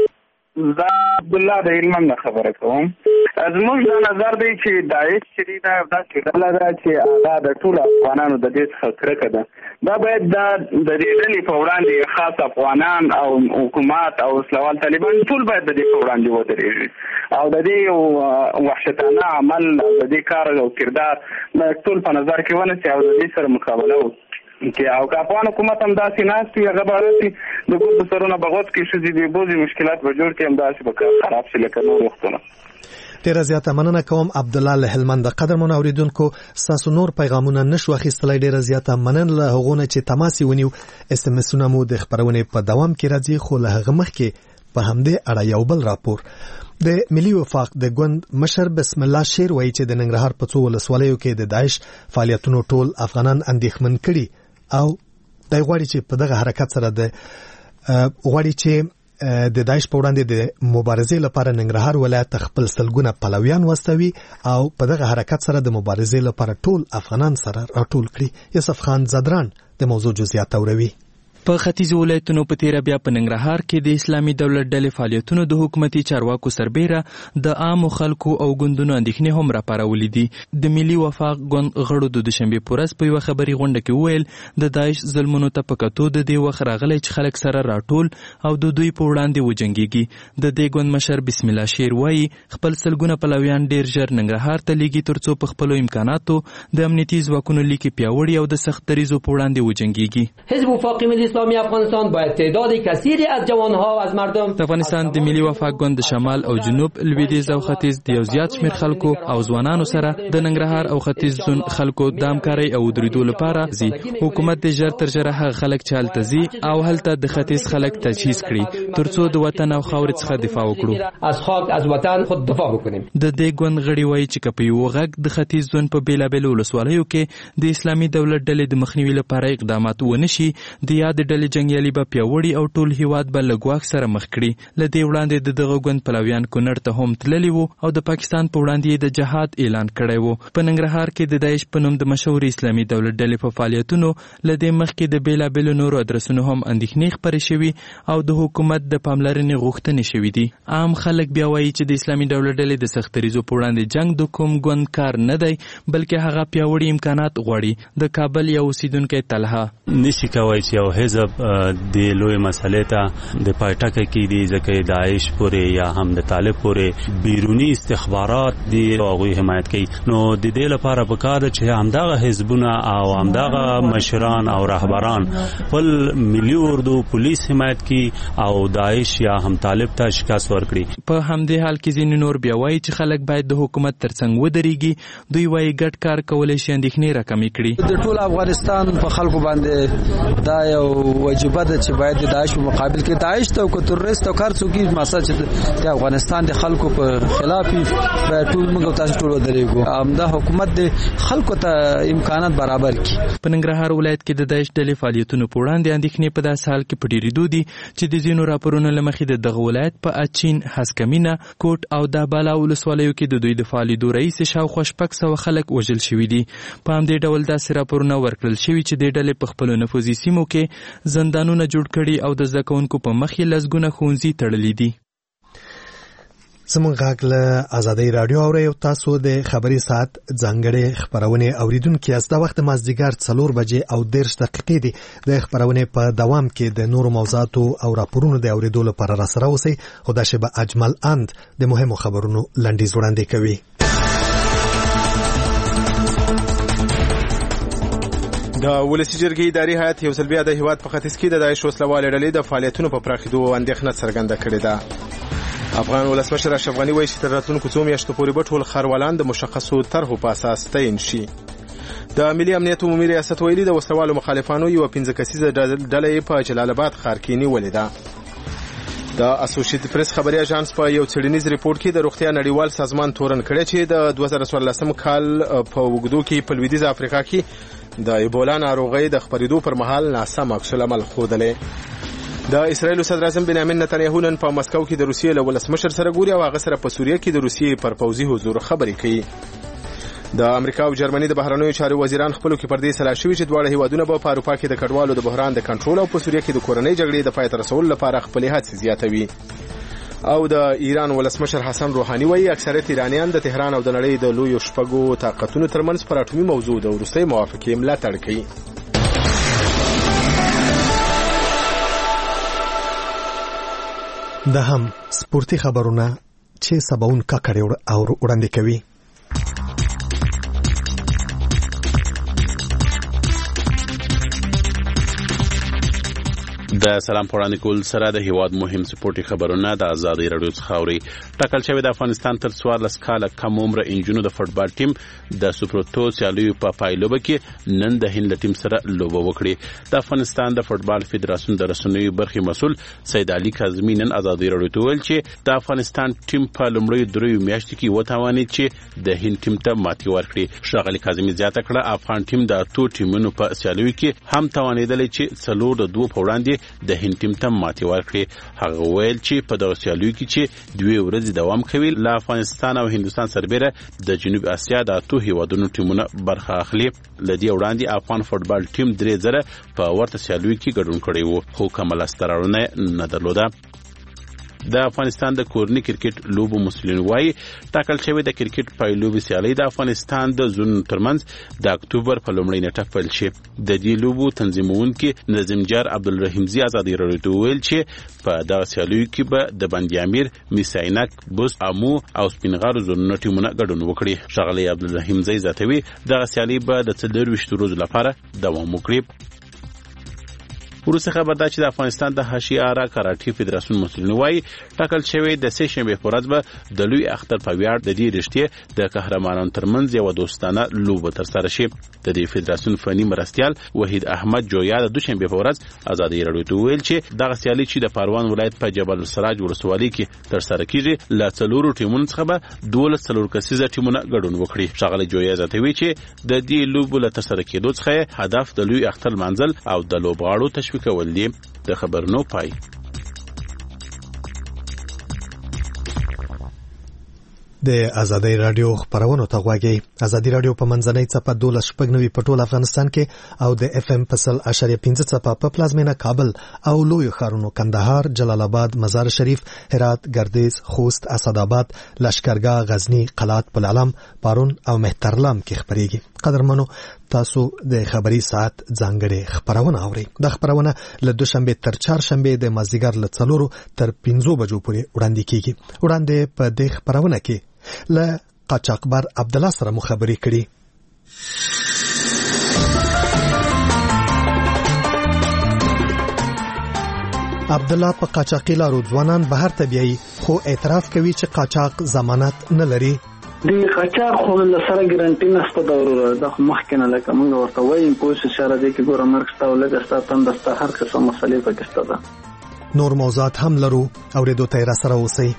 Speaker 16: زه عبد الله د علم خبره کوم زموږ د نظر دی چې داعش چې دا چې دا چې هغه د ټول افغانانو د دې څخه کرکه ده دا باید د دې ډلې په وړاندې خاص افغانان او حکومت او اسلام طالبان ټول باید د دې په وړاندې ودرېږي او د دې وحشتانه عمل د دې کار او کردار ټول په نظر کې ونیسي او د دې سره مقابله وکړي کې او افغان حکومت هم داسې ناستي هغه باندې د ګوند سرونه بغوت کې شې دي بوزي مشکلات به جوړ کې هم داسې به خراب شي لکه نور وختونه
Speaker 1: ډیر زیاته مننه کوم عبد الله له هلمند قدرمن اوریدونکو ساسو نور پیغامونه نشو اخیستلای ډیر زیاته مننه له هغونه چې تماسي ونیو اس ام اس مو د خبرونه په دوام کې راځي خو له هغه مخکې په همدې اړه یو بل راپور د ملي وفاق د ګوند مشر بسم الله شیر وایي چې د ننګرهار په څو ولسوالیو کې د داعش فعالیتونو ټول افغانان اندېښمن کړي او دای غواړي چې په دغه حرکت سره د غواړي چې د داعش په وړاندې د مبارزې لپاره ننګرهار ولایت خپل سلګونه پلویان واستوي او په دغه حرکت سره د مبارزې لپاره ټول افغانان سره راټول کړي یوسف خان زدران د موضوع جزئیات اوروي
Speaker 10: په ختیځ ولایتونو په تیر بیا په ننګرهار کې د اسلامي دولت ډلې فعالیتونو د حکومتي چارواکو سربېره د عام خلکو او ګوندونو اندېښنې هم راپارولې دي د ملي وفاق ګوند غړو د دوشنبه پورس په یو خبري غونډه کې ویل د داعش ظلمونو ته په کتو د دې وخت راغلی چې خلک سره راټول او د دوی په وړاندې وجنګيږي د دې ګوند مشر بسم الله شیر وایي خپل سلګونه پلویان ډیر ژر ننګرهار ته لیږي ترڅو په خپل امکاناتو د امنیتي ځواکونو لیکي پیاوړي او د سخت دریزو په وړاندې وجنګيږي
Speaker 17: حزب وفاق ملی اسلامی افغانستان باید تعداد کثیری از جوانها از مردم
Speaker 10: د افغانستان د ملي وفاق ګوند شمال او جنوب لویدیځ او ختیځ د یو زیات شمېر خلکو او ځوانانو سره د ننګرهار او ختیځ زون خلکو د همکارۍ او درېدو لپاره زی حکومت د ژر تر ژره هغه خلک چې هلته زی او هلته د ختیځ خلک تجهیز کړي ترڅو د وطن او خاورې څخه دفاع وکړو
Speaker 17: از خاک از وطن خود دفاع وکړو
Speaker 10: د دې ګوند غړي وایي چې کپی وغږ د ختیځ زون په بیلابېلو ولسوالیو کې د اسلامي دولت ډلې د مخنیوي لپاره اقدامات ونشي د یاد ډلې جنگیالي به پیاوړي او ټول هیواد به له ګواښ سره مخ کړي له دې وړاندې د دغه ګوند پلویان کونړ ته هم تللي وو او د پاکستان په وړاندې د جهاد اعلان کړی وو په ننګرهار کې د داعش په نوم د مشهور اسلامي دولت ډلې په فعالیتونو له دې مخکې د بیلابېلو نورو ادرسونو هم اندېښنې خپرې شوي او د حکومت د پاملرنې غوښتنې شوي دي عام خلک بیا وایي چې د اسلامي دولت ډلې د سخت دریزو په وړاندې جنگ د کوم ګوند کار نه دی بلکې هغه پیاوړي امکانات غواړي د کابل یو اوسیدونکی طلحه
Speaker 18: نشي کولی چې یو د لوی مسلې ته د پایټک کې دي ځکه داعش پورې یا هم د طالب پورې بیرونی استخبارات دي او هغه حمایت کوي. نو د دې لپاره پکار چې همدغه حزبونه او همدغه مشران او رهبران خپل ملي اردو پولیس حمایت کوي او داعش یا هم طالب ته شکست ورکړي.
Speaker 10: په همدې حال کې ځینې نور بیا وایي چې خلک باید د حکومت ترڅنګ ودرېږي. دوی وایي ګډ کار کولی شي اندېښنې راکمې کړي.
Speaker 19: د ټول افغانستان په خلکو باندې دا یو وجیبه ده چې باید د داعش په مقابل کې داعش ته او تروریست او کار څوکي مسله چې د افغانستان د خلکو په خلاف باید ټول موږ تاسو ټول ودرېږو. همدا حکومت د خلکو ته امکانات برابر کړي.
Speaker 10: په ننګرهار ولایت کې د داعش ډلې فعالیتونو په وړاندې اندېښنې په داسې حال کې په ډېرېدو دي چې د ځینو راپورونو له مخې د دغه ولایت په اچین، هسکمینه، کوټ او دهباله ولسوالیو کې د دوی د فعالیدو رئیس شاوخوا 600 خلک وژل شوي دي. په همدې ډول داسې راپورونه ورکړل شوي چې د ډلې په خپلو نفوذي سیمو کې زندانونه جوړ کړي او د زده کوونکو په مخ یې لسګونه ښوونځي تړلي دي.
Speaker 1: زموږ غږ له ازادۍ راډیو اورئ او تاسو د خبري ساعت ځانګړې خبرونه اوریدونکو یاست. د وخت مازدیګر 4 بجې او 10 دقیقې دي. د خبرونه په دوام کې د نورو موضوعاتو او راپورونو د اوریدو لپاره را سره اوسئ. خدا شبه اجمل اند د مهمو خبرونو لنډیز وړاندې کوي.
Speaker 2: د ولسی جرګې اداري هیئت یو ځل بیا د هیواد په ختیځ کې د داعش وسلوالې ډلې د فعالیتونو په پراخېدو اندېښنه څرګنده کړې ده. افغان ولسمشر اشرف غني وایي چې تر راتلونکو څو میاشتو پورې به ټول ښاروالان د مشخصو طرحو په اساس تعیین شي. د ملي امنیت عمومي ریاست ویلي د وسلوالو مخالفانو یو 15 کسیزه ډله په جلال آباد ښار کې نیولې ده. د اسوسییټډ پریس خبري اژانس په یو څېړنیز ریپورت کې د روغتیا نړیوال سازمان تورن کړی چې د 2014 کال په وګړو کې په لویدیځ افریقا کې د ایبولا ناروغۍ د خپرېدو پر مهال ناسم عکس العمل ښودلی. د اسرایل صدر اعظم بنیامین نتنیاهو نن په مسکو کې د روسیې له ولسمشر سره ګوري او هغه سره په سوریه کې د روسیې پر پوځي حضور خبرې کوي. د امریکا او جرمني د بهرنیو چارو وزیران خپلو کې پر دې سلا شوي چې دواړه هیوادونه به په اروپا کې د کډوالو د بحران د کنټرول او په سوریه کې د کورنۍ جګړې د پای ته رسولو لپاره خپلې هڅې زیاتوي. او د ایران ولسمشر حسن روحاني وایي اکثریت ایرانیان د تهران او د نړۍ د لویو شپږو طاقتونو ترمنځ پر اټومي موضوع د وروستۍ موافقې ملاتړ کوي.
Speaker 1: د هم سپورتي خبرونه چې سباون کاکړ او وړاندې کوي.
Speaker 20: د سلام پوړاندې کول سره د هیواد مهم سپورتي خبرونه د ازادي رادیو څخه اوري. ټاکل شوی د افغانستان تر 14 کاله کم عمر انجونو د فوټبال ټیم د سوپرتو سیالیو په پایلوبه کې نن د هند ټیم سره لوبه وکړي. د افغانستان د فوټبال فدراسیون د رسنیو برخې مسول سید علي کاظمي نن ازادي رادیو ته ویل چې د افغانستان ټیم په لومړی دریو میاشتو کې وتاواني چې د هند ټیم ته ماتې ورکړي. ښاغلي کاظمي زیاته کړه افغان ټیم د اتو ټیمونو په سیالیو کې هم توانیدل چې څلور د دوه په وړاندې د هند ټیم ته ماتې ورکړي. هغه ویل چې په دغه سیالیو کې چې دوی ورځې دوام کوي له افغانستان او هندوستان سربېره د جنوب اسیا د اتو هیوادونو ټیمونه برخه اخلي. لدی وړاندې افغان فوټبال ټیم 3 ځله په ورته سیالیو کې ګډون کړی وو خو کومه لاسته راوړنه نه درلوده. د افغانستان د کورني کرکټ لوبو مسؤلین وایي ټاکل شوی د کرکټ پایلوبي سیالي د افغانستان د زون ترمنځ د اکتوبر په لومړۍ نیټه پیل شي. د دې لوبو تنظیمونکي نظمجار عبدالرحیمزي ازادي رادیو ته ویل چې په دغه سیالیو کې به د بندي امیر، میساینک، بوس، امو او سپینغارو زونونو ټیمونه ګډون وکړي. ښاغلی عبدالرحیمزي زیاتوي دغه سیالي به د 24 ورځو لپاره دوام وکړي. وروسته خبر ده چې د افغانستان د هاشیارا کراټي فدراسیون مسؤلین وایي ټاکل شوی د سه شنبه په ورځ به د لوی اختر په ویاړ د دې رښتې د قهرمانانو ترمنځ یو دوستانه لوبه ترسره شي. د دې فدراسیون فني مرستیال وحید احمد جویا د دوشنبه په ورځ ازادي رادیو ته ویل چې دغه سیالي چې د پروان ولایت په جبل السراج ولسوالۍ کې ترسره کیږي له څلورو ټیمونو څخه به 12 کسیزه ټیمونه ګډون وکړي. ښاغلی جویا زیاتوي چې د دې لوبو له ترسره کېدو څخه هدف د لوی اختر منزل او د لوبغاړو تشویق کول دي. د خبرونو پای.
Speaker 1: د ازادي رادیو خبرونه ته غواګي. ازادي رادیو په منځنۍ چپه 12.9 په ټول افغانستان کې او د اف ام په 0.5 چپه په پلازمینه کابل او لوی ښارونو کندهار، جلال آباد، مزار شریف، هرات، ګردیز، خوست، اسداباد، لشکرګاه، غزنی، قلات، پلعلم، پارون او مهترلام کې خبريږي. قدرمنو تاسو د خبري ساعت ځانګړي خبرونه اورئ. د خبرونه له دوشنبه تر چهارشنبه د مازدیګر له 4 تر 5 بجو پورې وړاندې کیږي. وړاندې په دې خبرونه کې له قاچاقبر عبد الله سره مخابري کړي. عبد الله په قاچاقي لارو ځوانان بهر ته بیایي خو اعتراف کوي چې قاچاق ضمانت نه لري.
Speaker 21: د قاچاق خو له سره ګارانټي نشته دا د مخکې نه لکه موږ ورته وایو پولیس اشاره دی کې ګوره مرګ ستا ولګه ستا تندسته هر قسم مسلې پکې شته ده.
Speaker 1: نور موضوعات هم لرو اورېدو ته را سره اوسئ.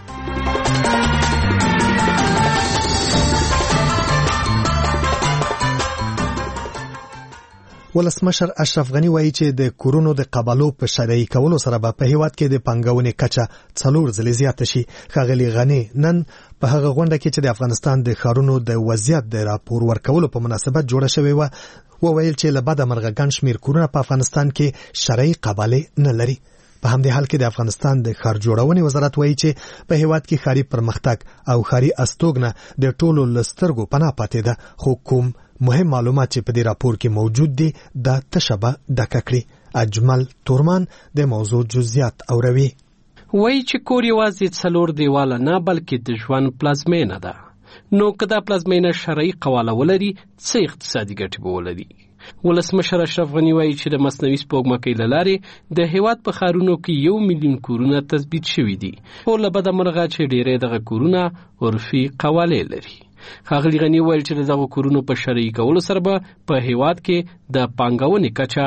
Speaker 1: ولسمشر اشرف غنی وایي چې د کورونو د قبالو په شرعي کولو سره به په هیواد کې د پانګونې کچه 4 ځلې زیاته شي. ښاغلي غنی نن په هغه غونډه کې چې د افغانستان د ښارونو د وضعیت د راپور ورکولو په مناسبت جوړه شوې و وویل چې له بده مرغه ګڼ شمېر کورونه په افغانستان کې شرعي قبالې نه لري. په همدې حال کې د افغانستان د ښار جوړونې وزارت وایي چې په هیواد کې ښاري پرمختګ او ښاري استوګنه د ټولو لسترګو پناه پاتې ده، خو کوم مهم معلومات چې په دې راپور کې موجود دي دا تشبه ډکه کړي. اجمل تورمان د موضوع جزئیات اوروي.
Speaker 22: وایي چې کور یوازې 4 دیواله نه بلکې د ژوند پلازمینه ده. نو که دا پلازمینه شرعي قواله ولري څه اقتصادي ګټې به ولري؟ ولسمشر اشرف غنی وایي چې د مصنوعي سپوږمکۍ له لارې د هیواد په ښارونو کې 1 میلیون کورونه تثبیت شوي دي، خو له بده مرغه چې ډېری دغه کورونه عرفي قوالې لري. ښاغلي غنی ویل چې دغه کورونو په شرعي کولو سره به په هیواد کې د پانګونې کچه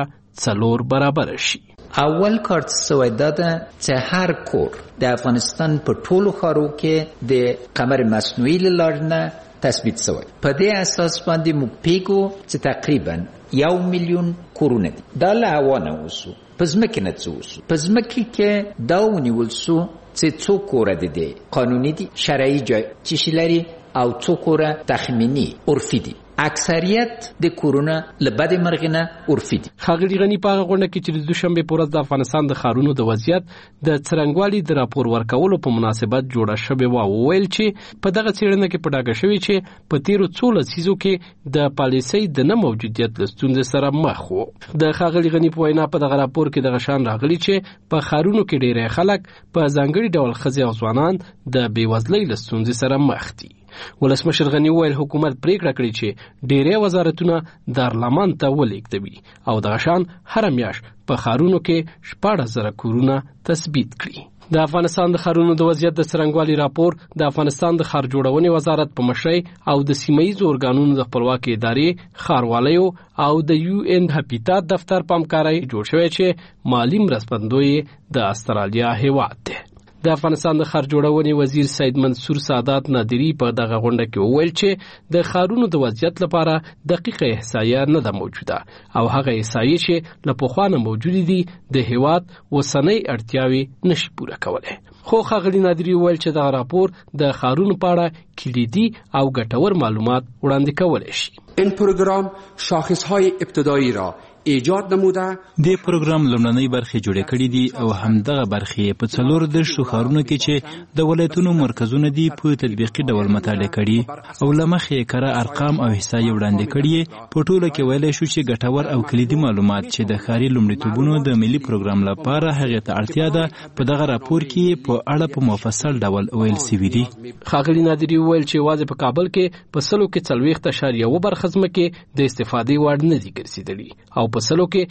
Speaker 22: 4 برابر شي.
Speaker 7: اول کار څه ده چې هر کور د افغانستان په ټولو ښارو کې د قمر مصنوعي له لارې نه تثبیت شوی. په دې اساس باندې موږ پیګو چې تقریبا 1 میلیون کورونه دي. دا له هوا نه وسو په ځمکې نه وسو په ځمکې کې دا ونیول سو چې څو کوره دي قانوني دي شرعي جای چې لري او څو کوره تخمینی عرفي دي. اکثریت د کورونا لبد مرغنه عرفي دي.
Speaker 22: ښاغلي غنی په غونډه کې چې د دوشنبه په ورځ د افغانستان د ښارونو د وضعیت د څرنګوالي د راپور ورکولو په مناسبت جوړه شوې و ویل چې په دغه څېړنه کې په ډاګه شوی چې په تیرو 14 لسیزو کې د پالیسۍ د نه موجودیت له ستونزې سره مخ وو. د ښاغلي غنی په وینا په دغه راپور کې د غشان راغلي چې په ښارونو کې ډېری خلک په ځانګړي ډول ښځې او ځوانان د بېوزلۍ له ستونزې سره مخ دي. ولسمشر غنی ویل حکومت پریکړه کړې چې ډېری وزارتونه دارالمان ته ولیږدوي او د غشان هر میاشت په ښارونو کې 14,000 کورونه تثبیت کړي. د افغانستان د ښارونو د وضعیت د څرنګوالي راپور د افغانستان د ښار جوړونې وزارت په مشرۍ او د سیمه‌ییزو ارګانونو د خپلواکۍ ادارې ښاروالیو او د UN هپیتات دفتر په همکارۍ جوړ شوی چې مالی مرستندوی د استرالیا هیواد دی. د افغانستان د ښار جوړونې وزیر سید منصور سادات نادری په دغه غونډه کې وویل چې د ښارونو د وضعیت لپاره دقیقه احصایه نه ده موجوده او هغه احصایې چې له پخوا نه موجودې دي د هیواد اوسنۍ اړتیاوې نشي پوره کولی. خو ښاغلي نادری وویل چې دغه راپور د ښارونو په اړه کلیدي او ګټور معلومات وړاندې کولی شي.
Speaker 23: این پروگرام شاخصهای ابتدایی را ایجاد نموده.
Speaker 9: د پروګرام لومړنۍ برخې جوړې کړې دي او همدغه برخې په 4 ښارونو کې چې د ولایتونو مرکزونه دي په تطبیقي ډول مطالعه کړي او لمخې کړه ارقام او احصایې وړاندې کړي. په ټوله کې ویلای شو چې ګټور او کلیدي معلومات چې د ښاري لومړیتوبونو د ملي پروګرام لپاره هغه ته اړتیا ده په دغه راپور کې په اړه په مفصل ډول ویل شوی دي.
Speaker 22: ښاغلي نادری ویل چې واځي په کابل کې په 40.4 برخه ځمکې د استفادې وړ نه دي ګرځېدلې او په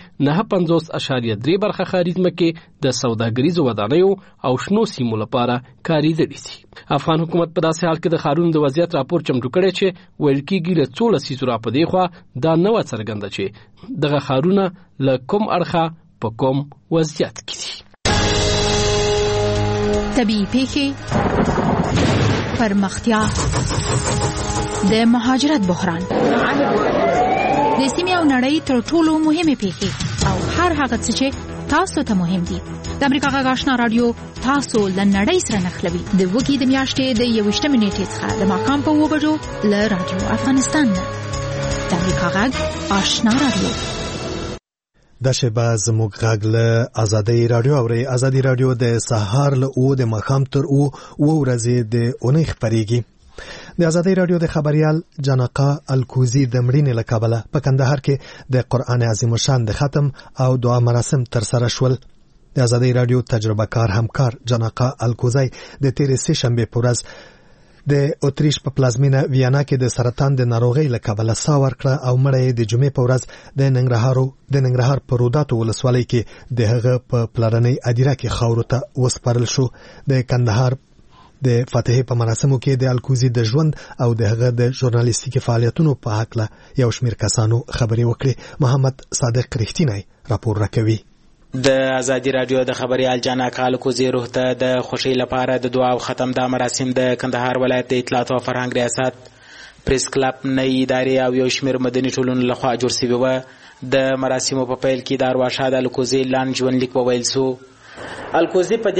Speaker 22: 9.3 برخه ښاري ځمکې د سوداګریزو ودانیو او شنو سیمو لپاره کارېدلې دي. افغان حکومت په داسې حال کې د ښارونو د وضعیت راپور چمتو کړی چې ویل کېږي له 14 لسیزو راپدې خوا دا نه وه څرګنده چې دغه ښارونه له کوم اړخه په کوم وضعیت کې دي.
Speaker 24: طبیعي پیښې، پرمختیا، د مهاجرت بحران، د سیمې او نړۍ تر ټولو مهمه پیښې او هر هغه څه چې تاسو ته مهم دي. د امریکا غږ آشنا رادیو تاسو له نړۍ سره نښلوي. د وګړي د میاشتې د 21 نیټې څخه د ماښام په 2 بجو له رادیو افغانستان نه. د امریکا غږ آشنا رادیو.
Speaker 1: دا شبه زموږ غږ له ازادي رادیو اوري. ازادي رادیو د سهار له 2 د ماښام تر 2 ورځې د اونۍ خبريږي. د ازادي رادیو د خبريال جناقا الکوزی د مړینې له کبله په کندهار کې د قرآن عظیم الشان د ختم او دعا مراسم تر سره شول. د ازادي رادیو تجربه کار همکار جناقا الکوزی د تیرې سه شنبه په ورځ د اتریش په پلازمینه ویانا کې د سرطان د ناروغۍ له کبله سا ورکړه او مړی د جمعې په ورځ د ننګرهار په روداتو ولسوالۍ کې د هغه په پلرنۍ ادیره کې خاورو ته وسپارل شو. د کندهار د فاتحې په مراسمو کې د الکوزی د ژوند او د هغه د ژورنالیستیکي فعالیتونو په حق له یو شمېر کسانو خبرې وکړې. محمد صادق رښتینی راپور راکوي.
Speaker 3: د ازادي رادیو د خبريال جناقا الکوزی روح ته د خوشی لپاره د دعا او ختم د مراسم د کندهار ولایت د اطلاعات او فرهنګ ریاست پریس کلب نه ادارې او یو شمېر مدني ټولنو لخوا جوړ شوی و. د مراسمو په پیل کې د ارواښاد الکوزی لاند ژوندلیک وویل شو. الکوزی په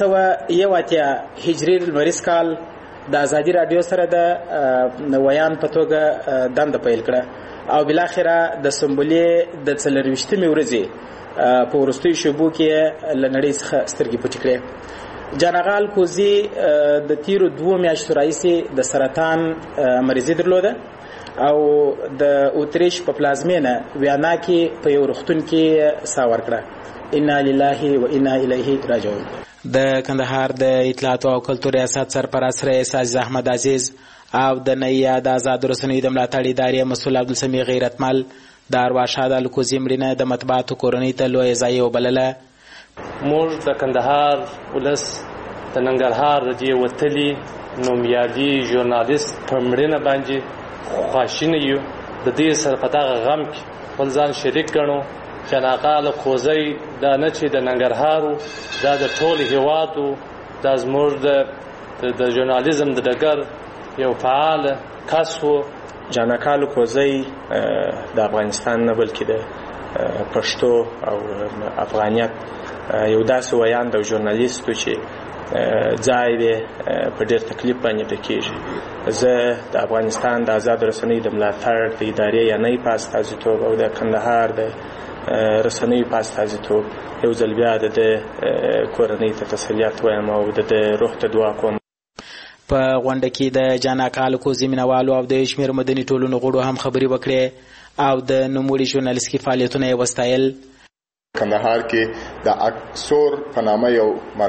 Speaker 3: 1481 هجری لمریز کال د ازادي رادیو سره د ویان په توګه دنده پیل کړه او بلاخره د سمبولې د 24مې ورځې په وروستیو شوبو کې له نړۍ څخه سترګې پټې کړې. جناقا الکوزی د تیرو 2 میاشتو راهیسې د سرطان مریضي درلوده او د اتریش په پلازمینه ویانا کې په یو روغتون کې سا ورکړه. انا لله و انا الیه راجعون. د کندهار د اطلاعات او کلتور ریاست سرپرست رئیس عزیز احمد عزیز او د نیا د آزاد رسنیو د ملاتړ ادارې مسؤل عبدالسمیع غیرتمل د ارواښاد الکوزی مړینه د مطبوعاتو کورنۍ ته لویه ضایعه وبلله.
Speaker 5: موږ د کندهار ولس د ننګرهار د دې وتلي نومیالي ژورنالیست په مړینه باندې خواشینی یو. د دې سره په دغه غم کې خپل ځان شریک ګڼو. جناقا الکوزی دا نه چې د ننګرهارو دا د ټول هیوادو دا زموږ د ژورنالیزم د ډګر یو فعال کس و.
Speaker 6: جناقا الکوزی د افغانستان نه بلکې د پښتو او افغانیت یو داسې ویاند او ژورنالیست چې ځای یې په ډېر تکلیف باندې ډکېږي. زه د افغانستان د آزاد رسنیو د ملاتړ د ادارې یعنی په استازیتوب او د کندهار د رسنیو په استازیتوب یو ځل بیا د کورنۍ ته تسلیت وایم او د روح ته دعا کوم.
Speaker 3: په غونډه کې د جناقا الکوزی مینوالو او د شمېر مدني ټولنو غړو هم خبرې وکړې او د نوموړي ژورنالیستیکي فعالیتونه یې وستایل.
Speaker 8: کندهار کې د اکسور په نامه یو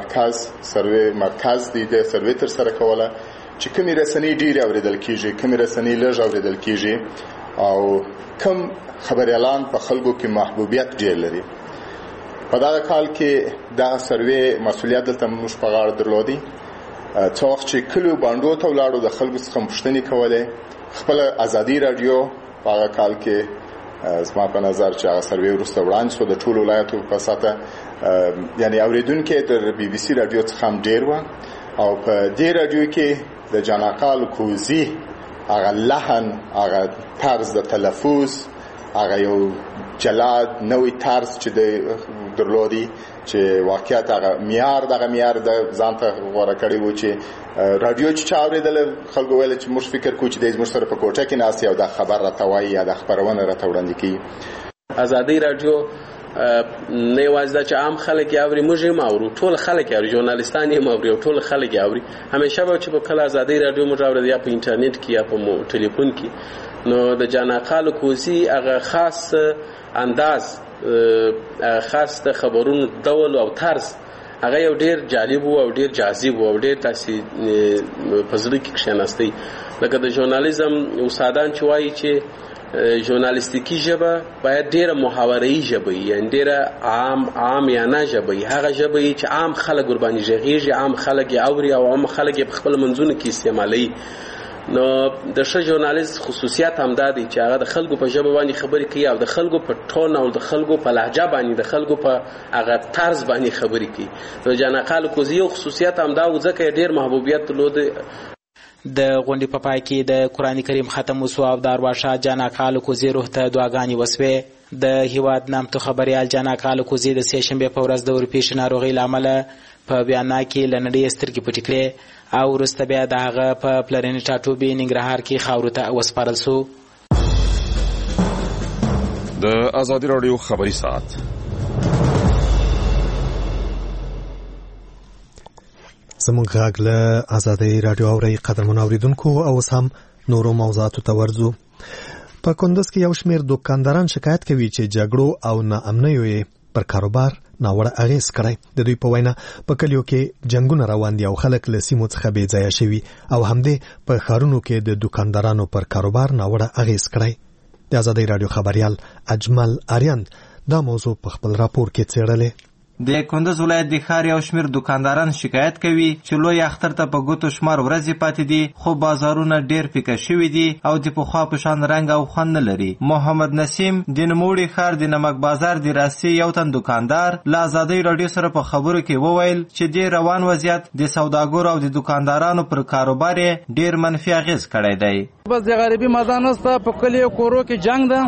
Speaker 8: مرکز دی د سروې تر سره کوله چې کومې رسنۍ ډېرې اورېدل کېږي، کومې رسنۍ لږ اورېدل کېږي او کوم خبريالان په خلکو کې محبوبیت ډېر لري. په دغه کال کې دغه سروې مسؤلیت دلته موږ په غاړه درلودی. څو وخت چې کلیو باندو ته ولاړو د خلکو څخه پوښتنې کولې. خپل ازادي رادیو په هغه کال کې زما په نظر چې هغه سروې وروسته وړاندې شو د ټولو ولایتو په ساته یعنی اوریدونکي د بي بي سي رادیو څخه هم ډېر و او په دې رادیو کې د جناقا الکوزی هغه لحن، هغه طرز د تلفظ، هغه یو جلاد نوې طرز چې د درلودي چې واقعیت هغه معیار د ځان ته غوره کړی و چې رادیو چې چا اورېدل خلکو ویل چې موږ فکر کوو چې د زموږ سره په کوټه کې ناست او د خبر راته وایي یا د خپرونه راته وړاندې کوي.
Speaker 6: ازادي رادیو نه یوازې دا چې عام خلک یې اوري، موږ یې اورو، ټول خلک یې اوري، ژورنالیستان یې اوري او ټول خلک یې اوري. همیشه به چې په کله ازادي رادیو موږ اورو یا په انټرنیټ کې یا په ټلیفون کې، نو د جناقا الکوزی هغه خاص انداز، خاص د خبرونو ډول او طرز هغه یو ډیر جالب او ډیر جاذب او ډیر تاسو په زړه کې کښیناستی. لکه د ژورنالیزم استادان چې وایي چې ژورنالیستیکي ژبه باید ډیره محاوره‌ای ژبه وي، یعنی ډیره عامیانه ژبه وي، هغه ژبه چې عام خلک ور باندې ژغېږي، عام خلک یې اوري او عام خلک یې په خپل منځونو کې استعمالوي. نو د ښه ژورنالیست خصوصیت همدا دی چې هغه د خلکو په ژبه باندې خبرې کوي او د خلکو په ټون او د خلکو په لهجه باندې، د خلکو په هغه طرز باندې خبرې کوي. نو جناقا الکوزی یو خصوصیت همدا و ځکه ډیر محبوبیت درلود.
Speaker 3: د غونډې په پای کې د قرآن کریم ختم وسو او د ارواښاد جناقا الکوزی روح ته دعاګانې وسوې. د هیواد نامتو خبریال جناقا الکوزی د سه شنبې په ورځ د اورپیش ناروغۍ له امله په ویانا کې له نړۍ سترګې پټې کړې او وروسته بیا د هغه په پلرني ټاټوبي ننګرهار کې خاورو ته وسپارل سو.
Speaker 25: د ازادي رادیو خبري ساعت
Speaker 1: زموږ غږ له آزادۍ رادیو اوري قدرمن اوریدونکو او هم نورو موضوعاتو ته ورځو. په کندز کې یو شمېر دکانداران شکایت کوي چې جګړو او ناامنیو یې پر کاروبار ناوړه اغېز کړی. د دوی په وینا په کلیو کې جنګونه روان دي او خلک له سیمو څخه بې ځایه شوي او همدې په ښارونو کې د دکاندارانو پر کاروبار ناوړه اغېز کړی. د آزادۍ رادیو خبریال اجمل آریان دا موضوع په خپل راپور کې څېړلې.
Speaker 4: د کندز ولایت د ښار یو شمېر دکانداران شکایت کوي چې لوی اختر ته په ګوتو شمار ورځې پاتې دي، خو بازارونه ډېر پیکه شوي دي او د پخوا په شان رنګ او خوند نه لري. محمد نسیم د نوموړي ښار د نمک بازار د راستي یو تن دکاندار له آزادۍ راډیو سره په خبرو کې وویل چې د روان وضعیت د سوداګرو او د دکاندارانو پر کاروبار ډېر منفي اغېز کړی دی.
Speaker 11: بس د غریبي مزه نشته، په کلیو کورو کې جنګ ده،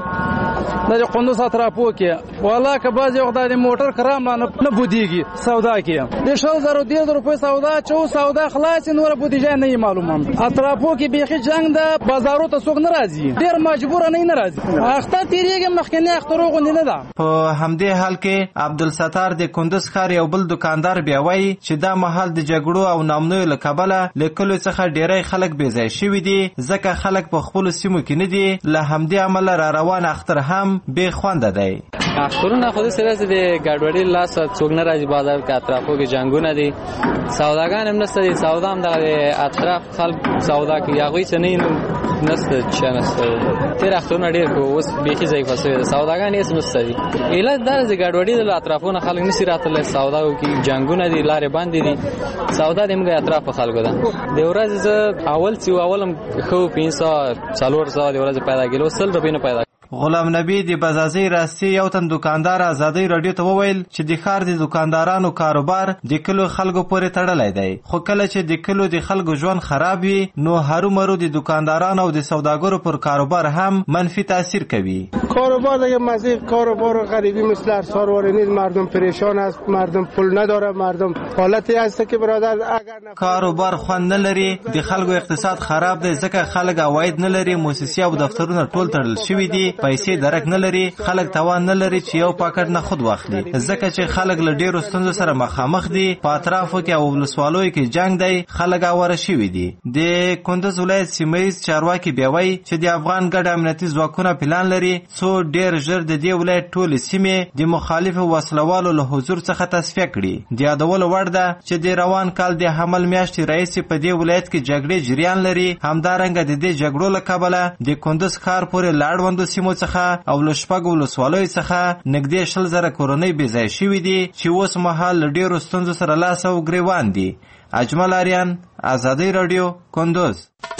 Speaker 11: د قندوز اطرافو کې والا که بعضې وخت د موټر کرام نه بودیږي سودا کې د 100,000 روپۍ سودا چې سودا خلاص نور بودیجه نه معلومه. اطرافو کې بیخي جنگ ده، بازارو ته څوک نه راځي، ډېر مجبور نه راځي. اخته تیریږي مخکنی اخترو غونډه نه ده.
Speaker 4: په همدې حال کې عبدالستار د کندز ښار یو بل دکاندار بیا وایي چې دا مهال د جګړو او ناامنیو له کبله له کلیو څخه ډېری خلک بې ځای شوي دي، ځکه خلک په خپلو سیمو کې نه دي. له همدې امله را روان اختر هم بې خونده دی.
Speaker 12: اخترونه خو داسې راځي د ګډوډۍ لاسه څوک نه راځي بازار کې، اطرافو کې جنګونه دي، سوداګان هم نشته دي، سودا هم دغه اطراف خلک سودا کوي، هغوی څه نه نشته چې نشته. تېر اخترونه ډېر کو اوس بیخي ضعیفه شوي ده، سوداګان هېڅ نشته دي. علت دا د ګډوډۍ د اطرافونه خلک نشي راتللی سودا وکړي، جنګونه دي، لارې بندې دي، سودا د موږ اطرافو خلکو ده. د ورځې زه اول چې اول هم ښه 500-400 د ورځې پیدا کېدل، اوس 100 روپۍ نه پیدا.
Speaker 4: غلام نبی د بازازۍ راستي یو تن دکاندار آزادۍ راډیو ته وویل چې د ښار د دکاندارانو کاروبار د کلو خلکو پورې تړلی دی، خو کله چې د کلو د خلکو ژوند خراب وي نو هرومرو د دکاندارانو او د سوداګرو پر کاروبار هم منفی تاثیر کوي.
Speaker 13: کاروبار دیگه مزید کاروبار غریبی مثل هر سال نیست، مردم پریشان است، مردم پول نداره، مردم حالتی هست که برادر اگر
Speaker 4: کاروبار خوند نه لري، د خلکو اقتصاد خراب دی ځکه خلک عواید نه لري، مؤسسې او دفترونه ټول تړل شوي دي، پیسې درک نه لري، خلک توان نه لري چې یو پاکټ نه خود واخلي، ځکه چې خلک له ډېرو ستونزو سره مخامخ دي. په اطرافو کې او ولسوالیو کې جنګ دی، خلک اواره شوي دي. د کندز ولایت سیمهیز چارواکي بیا وایي چې د افغان ګډ امنیتي ځواکونه پلان لري څو ډېر ژر د دې ولایت ټولې سیمې د مخالفو وسلوالو له حضور څخه تصفیه کړي. د یادولو وړ ده چې د روان کال د حمل میاشتې راهیسې په دې ولایت کې جګړې جریان لري. همدارنګه د دې جګړو له کبله د کندز ښار پورې له اړوندو سیمو څخه او له شپږو ولسوالیو څخه نږدې 100,000 کورنۍ بې ځای شوي دي چې اوس مهال له ډېرو ستونزو سره لاس او ګریوان دي. اجمل آریان، آزادۍ راډیو، کندز.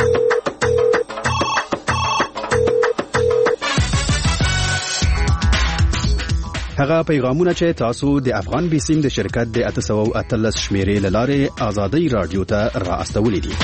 Speaker 14: هغه پیغامونه چې تاسو د افغان بیسیم د شرکت د 813 شمیرې له لارې آزادۍ راډیو ته را استولې دي.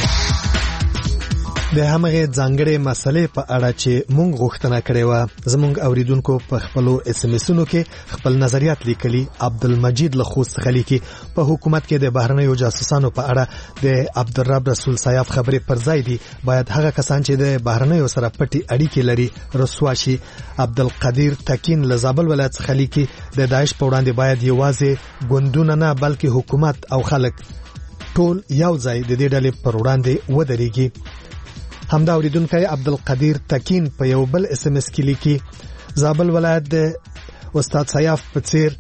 Speaker 1: د همغه ځانګړې مسلې په اړه چې مونږ غوښتنه کړې و، زمونږ اوریدونکو په خپلو SMS-ونو کې خپل نظریات لیکلي. عبدالمجید له خوست څخه لیکي په حکومت کې د بهرنیو جاسوسانو په اړه د عبدالرب رسول سیاف خبرې پر ځای دي، باید هغه کسان چې د بهرنیو سره پټي اړیکې لري رسوا شي. عبدالقدیر تکین له زابل ولایت څخه لیکي د داعش په وړاندې باید یوازې ګوندونه نه بلکې حکومت او خلک ټول یو ځای د دې ډلې پر وړاندې ودرېږي. همدا اوریدونکی عبدالقدیر تکین په یو بل SMS کې لیکي زابل ولایت د استاد سیاف په څیر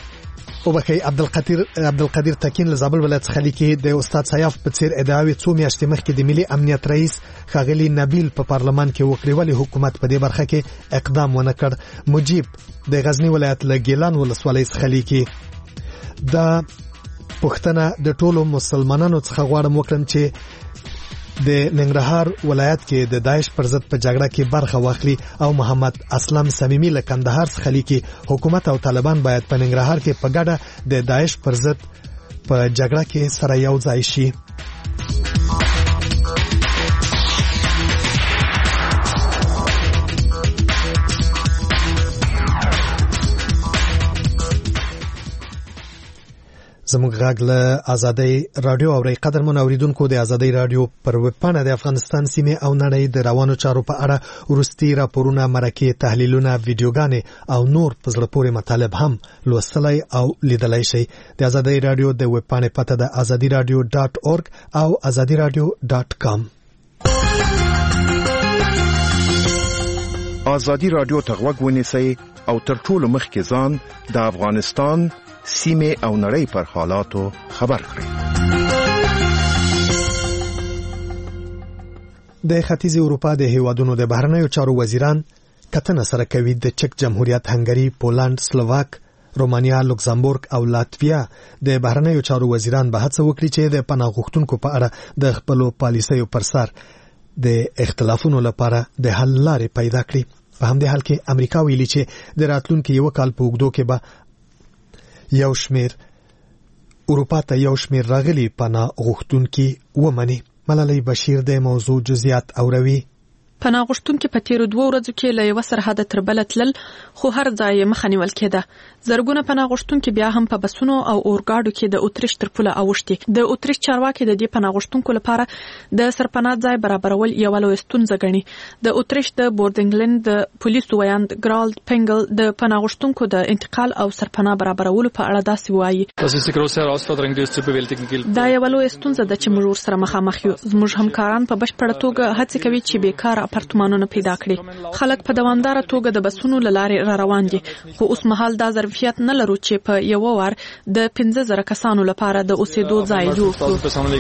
Speaker 1: عبدالقدیر تکین له زابل ولایت څخه لیکي د استاد سیاف په څیر ادعاوې څو میاشتې مخکې د ملي امنیت رئیس ښاغلي نبیل په پارلمان کې وکړې، ولې حکومت په دې برخه کې اقدام ونه کړ. مجیب د غزنی ولایت له ګیلان ولسوالۍ څخه لیکي دا پښتنه د ټولو مسلمانانو څخه غواړم وکړم چې د ننګرهار ولایت کې د داعش پر ضد په جګړه کې برخه واخلي. او محمد اسلم صمیمی له کندهار څخه لیکي حکومت او طالبان باید په ننګرهار کې په ګډه د داعش پر ضد په جګړه کې سره یو ځای شي. زموږ غږ له ازادي رادیو او قدرمن اوریدونکو د ازادي رادیو پر ویب پاڼه د افغانستان سیمه او نړۍ د روانو چارو په اړه ورستي راپورونه، مرکه، تحلیلونه، ویډیوګانې او نور په زړه پورې مطالب هم لوستلای او لیدلای شئ. د ازادي رادیو د ویب پاڼې پته د azadiradio.org او azadiradio.com.
Speaker 15: ازادي رادیو ته غوږ ونیسئ او تر ټولو مخکې ځان د افغانستان سیمه او نړۍ پر حالاتو خبر کړئ.
Speaker 1: د ختیځ اروپا د هیوادونو د بهرنیو چارو وزیران کتنه سره کوي. د چک جمهوریت، هنګری، پولند، سلوواک، رومانیا، لوکزامبورګ او لاتویا د بهرنیو چارو وزیران به هڅه وکړي چې د پناه غوښتونکو په اړه د خپلو پالیسیو پر سر د اختلافونو لپاره د حل لارې پیدا کړي. په همدې حال کې امریکا ویلي چې د راتلونکي یو کال په اوږدو کې به یو شمیر اروپا ته یو شمیر راغلي پناه غوښتونکي ومني. ملالۍ بشیر د موضوع جزئیات اوروي.
Speaker 16: پناه غوښتونکي په تیرو 2 ورځو کې له یو سرحده تر بل تلل، خو هر ځای مخه نیول کېده. زرګونه پناه غوښتونکي بیا هم په بسونو او اورګاډو کې د اتریش تر پوله اوښتي. د اتریش چارواکي د دې پناه غوښتونکو لپاره د سرپناه ځای برابرول یو لوی ستونزه ګڼي. د اتریش د بوردینګلند د پولیسو ویاند ګرالد پنګل د پناه غوښتونکو د انتقال او سرپناه برابرولو په اړه داسې وایي: دا یو لوی ستونزه ده چې موږ ورسره مخامخ یو. زموږ همکاران په بشپړه توګه هڅه کوي چې بیکاره اپارتمانونه پیدا کړي. خلک په دوامداره توګه د بسونو له لارې را روان دي، خو اوس مهال دا ظرفیت نه لرو چې په یو وار د 15,000 کسانو لپاره د اوسېدو ځای جوړ کړو.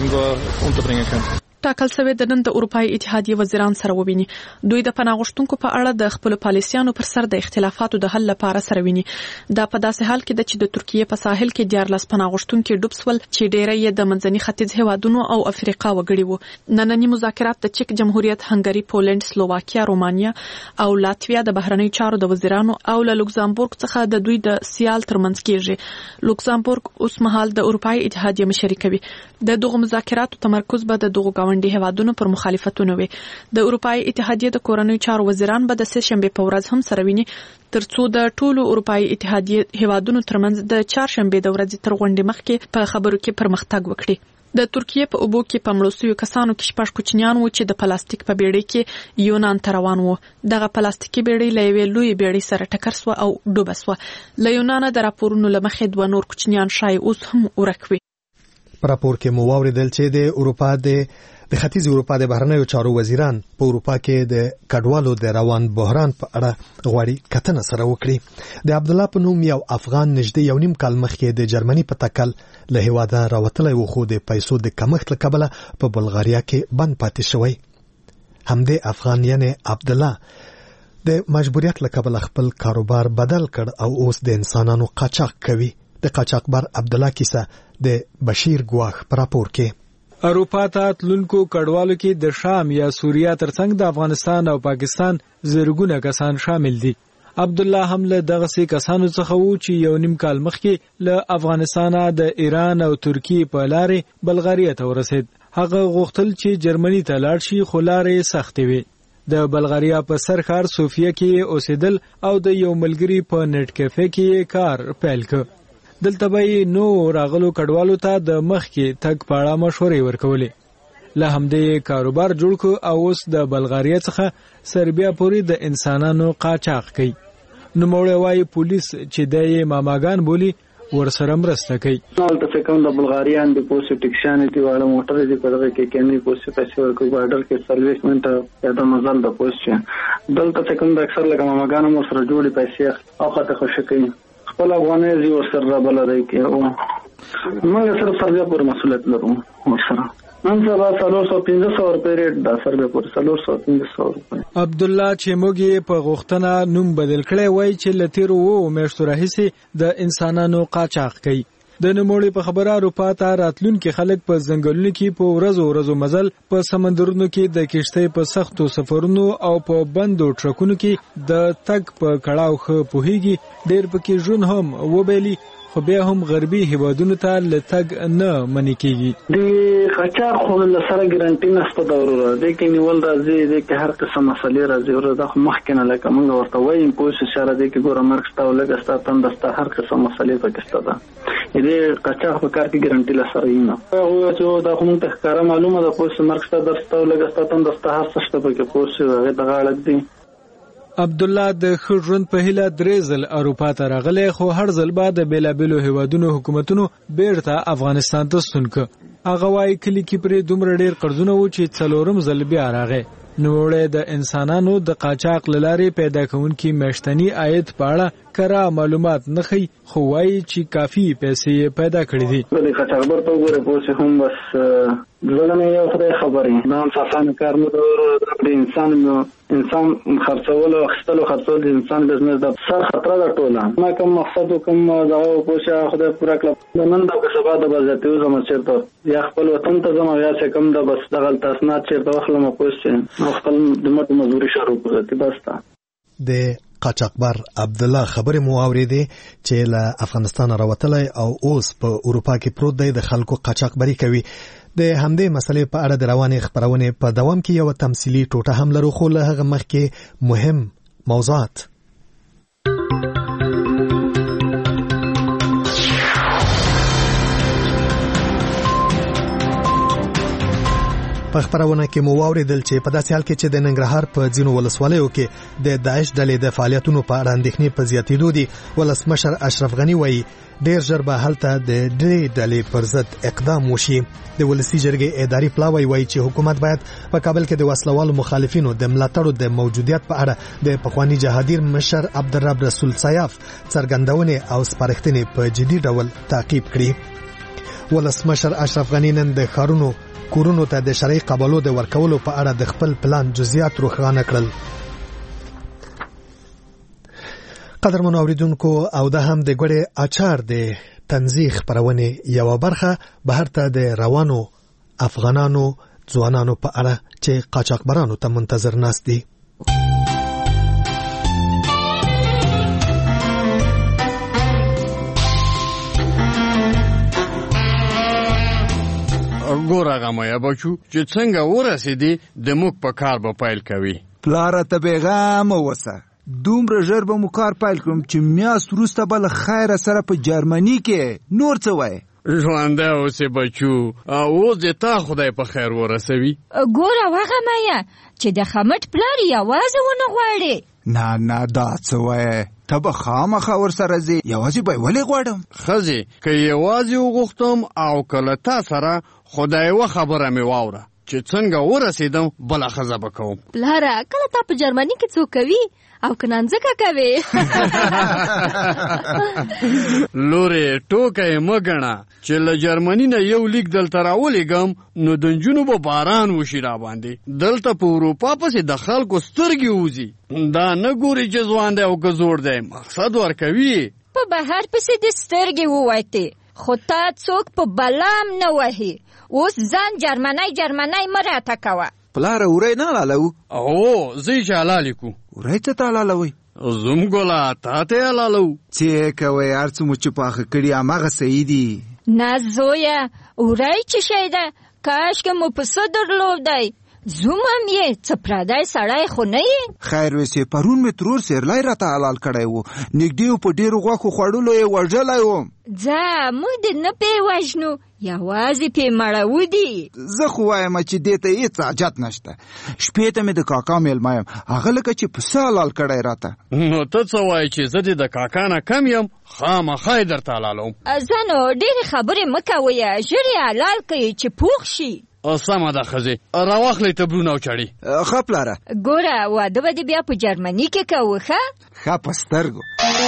Speaker 16: ټاکل شوی د نن د اروپای اتحادیه وزیران سره وویني. دوی د پناه غوښتونکو په اړه د خپل پالیسیانو پر سر د اختلافاتو د حل لپاره سره ویني. دا په داسې حال کې ده چې د ترکیه په ساحل کې 14 پناه غوښتونکي ډوب شول چې ډیری یې د منځني ختیځ هیوادونو او افریقا وګړي وو. نننی مذاکرات د چک جمهوریت، هنګری، پولند، سلوواکیا، رومانیا او لاتویا د بهرنیو چارو د وزیرانو او له لوکزامبورګ څخه د دوی د سیال ترمنځ کېږي. لوکزامبورګ اوس مهال د اروپای اتحادیه مشري کوي. د دغه مذاکراتو تمرکز به د دغه گاونډي هیوادونو پر مخالفتونو وي. د اروپای اتحادیه د کورنیو چارو وزیران به د سه شنبه په ورځ هم سره ویني، ترڅو د ټولو اروپای اتحادیه هیوادونو ترمنځ د چهارشنبه د ورځې تر غونډې مخکې په خبرو کې پرمختګ وکړي. د ترکیه په اوبو کې په مړو شویو کسانو کې 6 کوچنیان وو چې د پلاستیک په بیړۍ کې یونان ته روان وو. دغه پلاستیکي بیړۍ له یوې لوی بیړۍ سره ټکر شوه او ډوبه شوه. له یونانه د راپورونو له مخې 2 نور کوچنیان شای اوس هم ورک وي.
Speaker 1: په راپور کې مو واوریدل چې د اروپا د ختیځ اروپا د بهرنیو چارو وزیران په اروپا کې د کډوالو د روان بحران په اړه غواړي کتنه سره وکړي. د عبد الله په نوم یو افغان نږدې 1.5 کال مخکې د جرمني په تکل له هیواده راوتلی و، خو د پیسو د کمښت له کبله په بلغاریا کې بند پاتې شوی. همدې افغان یعنی عبد الله د مجبوریت له کبله خپل کاروبار بدل کړ او اوس د انسانانو قاچاق کوي. د قاچاقبر عبد الله کیسه د بشیر ګواخ پر راپور کې.
Speaker 9: اروپا ته تلونکو کډوالو کې د شام یا سوریه ترڅنګ د افغانستان او پاکستان زرګونه کسان شامل دي. عبد الله هم له دغه سي کسانو څخه وو چې 1.5 کال مخکې له افغانستان د ایران او ترکیه په لارې بلغاریا ته ورسید. هغه غوښتل چې جرمني ته لاړ شي، خو لارې سختې وي. د بلغاریا په سرخار صوفیه کې اوسېدل او د یو ملګری په نت کیفه کې کار پیل کړ. دلته به نو راغلو کډوالو ته د مخ کې تګ پاړه مشورې ورکولې. له همدې کاروبار جوړ کو او اوس د بلغاریا څخه سربیا پورې د انسانانو قاچاق کوي. نو موړې وايي پولیس چې د ماماګان بولی ورسره مرسته کوي.
Speaker 21: نو ته کوم د بلغاریان د پوسټ ټیکشن دی واړه موټر دی په دغه کې کېنی پوسټ پیسې ورکوي بارډر کې سرویس منټه یا د مزل د پوسټ دلته کوم د اکثر لکه ماماګان مو سره جوړي پیسې او خاطر خوشی کوي. خپل افغاني زی ورسره بلدای کې او موږ سره سربیا پر مسؤلیت لرو. ورسره نن سبا 350 روپے ریټ دا سربیا پر 350 روپے.
Speaker 9: عبد الله چې موږ په غوښتنه نوم بدل کړی وای چې لتیرو وو میاشتو راهیسي د انسانانو قاچاق کوي. د نوموړي په خبره اروپا ته راتلونکي خلک په ځنګلونو کې په ورځو مزل په سمندرونو کې د کشتۍ په سختو سفرونو او په بندو ټرکونو کې د تګ په کړهو خو پوهیږي. ډېر پکې ژوند هم وبېلي خو بیا هم غربي هیوادونو ته لتګ نه منې کیږي.
Speaker 21: د قاچاق خو له سره ګارانټي نشته دا ورته د کې نیول راځي د کې هر قسم مسلې راځي ورته خو مخکنه لکه موږ ورته وایم کوشش سره د کې ګوره مرګ ستا ولګ ستا تندستا هر قسم مسلې پکې شته ده. دې قاچاق په کار کې ګارانټي له سره نه او چې دا خو موږ ته ښکاره معلومه ده کوشش مرګ ستا درستا ولګ ستا تندستا هر څه شته پکې کوشش هغه د غاړه دی.
Speaker 9: عبد الله د ښه ژوند په هیله درې ځل اروپا ته راغلی خو هر ځل به د بیلابیلو هیوادونو حکومتونو بیرته افغانستان ته ستون که. هغه وایي کلي کې پرې دومره ډېر قرضونه و چې څلورم ځل بیا راغی. نوموړی د انسانانو د قاچاق له لارې پیدا کوونکي میاشتني عاید په اړه کره معلومات نه ښیي خو وایي چې کافي پیسې یې پیدا کړي دي.
Speaker 21: د قاچاقبر ته وګوره پوه هم بس زړه یو خدای خبرې دا هم اسانه کار نه د انسان خرڅول او اخیستل او خرڅول د انسان بزنس د سر خطر ده ټوله. ما کوم مقصد کوم دا پوه خدای پورا کړ نن دا سبا د بازاتیو زما چیرته یا خپل وطن ته زما یا څه کم د بس دغه تاسنات چیرته واخلم پوه خپل د مټ مزوري شروع کړه بس تا
Speaker 1: د قاچاقبر عبد الله خبرې مو اورېدې چې له افغانستان راوتلی او اوس په اروپا کې پروت دی د خلکو قاچاقبري کوي. د همدې مسلې په اړه د روانې خبرونې په دوام کې یو تمثیلي ټوټه هم لرو خو له هغه مخکې مهم موضوعات. په خبرونه کې مو واوریدل چې په داسې حال کې چې د ننګرهار په ځینو ولسوالیو کې د داعش ډلې د فعالیتونو په اړه اندېښنې په زیاتېدو دي. ولسمشر اشرف غني وایي ډېر ژر به هلته د دې ډلې پر ضد اقدام وشي. د ولسي جرګې اداري پلاوی وایي چې حکومت باید په کابل کې د وسلوالو مخالفینو د ملاتړو د موجودیت په اړه د پخوانی جهادیر مشر عبدالرب رسول سیاف څرګندونې او سپارښتنې په جدي ډول تعقیب کړي. ولسمشر اشرف غني نن د ښارونو کورونو ته د شرعي قبالو د ورکولو په اړه د خپل پلان جزئیات روښانه کړل. قدرمنو اوریدونکو او دا هم د ګوړې اچار د تنزیه خبرونه یو برخه بهر ته د روانو افغانانو ځوانانو په اړه چې قاچاقبرانو ته منتظر ناست دي.
Speaker 2: ګوره غمیا بچو چې څنګه ورسېدي د موږ په کار به پیل کوي.
Speaker 10: پلاره ته پیغام اوسه دومره ژر به مو کار پیل کړم چې میاشت وروسته به له خیره سره په جرمني کې نور څه وایې.
Speaker 2: ژوندی اوسې بچو اوس دې تا خدای په خیر ورسوي.
Speaker 17: ګوره وغمیا چې د خمټ پلار یوازې ونه غواړي.
Speaker 10: نه دا څه وایې ته به خامخا ورسره ځې یوازې به یې ولې غواړم.
Speaker 2: ښځې که یوازې وغوښتم او که له تا سره خدای یوه خبره مې واوره چې څنګه ورسېدم بله ښځه به کوم.
Speaker 17: پلاره کله تا په جرمني کې څوک کوي او که نانځکه کوي.
Speaker 2: لورې ټوکه یې مه ګڼه چې له جرمني نه یو لیک دلته راولېږم نو د نجونو به باران وشي راباندې. دلته په اروپا پسې د خلکو سترګې وځي دا نه ګوري چې ځوان دی او که زوړ دی مقصد ورکوي.
Speaker 17: په بهر پسې د سترګې ووتې خو تا څوک په بلام نه وهي. اوس ځان جرمنی مه راته کوه.
Speaker 10: پلاره وری نه حلالوو؟
Speaker 2: او زه یې چې حلالې کړو.
Speaker 10: وری څه ته حلالوئ؟
Speaker 2: زوم ګله تا ته یې حلالوو.
Speaker 10: څه کوئ هر څه مو چې پاخه کړي هماغه صحیح دي.
Speaker 17: نه زویه وری څه شی ده کاشکې مو پسه درلودی. زوم هم یې څه پردی سړی خو نه یې.
Speaker 10: خیر ویسې پرون مې ترور سیرلی راته حلال کړی و نږدې په ډېرو غوښو خوړلو یې وژلی وم.
Speaker 17: ځه موږ دې نه پې وژنو یوازې پې مړوو دي.
Speaker 10: زه خو وایم چې دې ته هېڅ حاجت نشته. شپې ته مې د کاکا میلمه یم هغه لکه چې پسه حلال کړی راته.
Speaker 2: نو ته څه وایې چې زه دې د کاکا نه کم یم خامخا یې درته حلالوم.
Speaker 17: زه نو ډېرې خبرې مه کوئ ژر یې حلال کړئ چې پوخ شي.
Speaker 2: سمه ده ښځې راواخلئ تبرونه او چړې.
Speaker 10: ښه پلاره
Speaker 17: ګوره واده به دې بیا په جرمني کې کوو
Speaker 10: ښه په سترګو.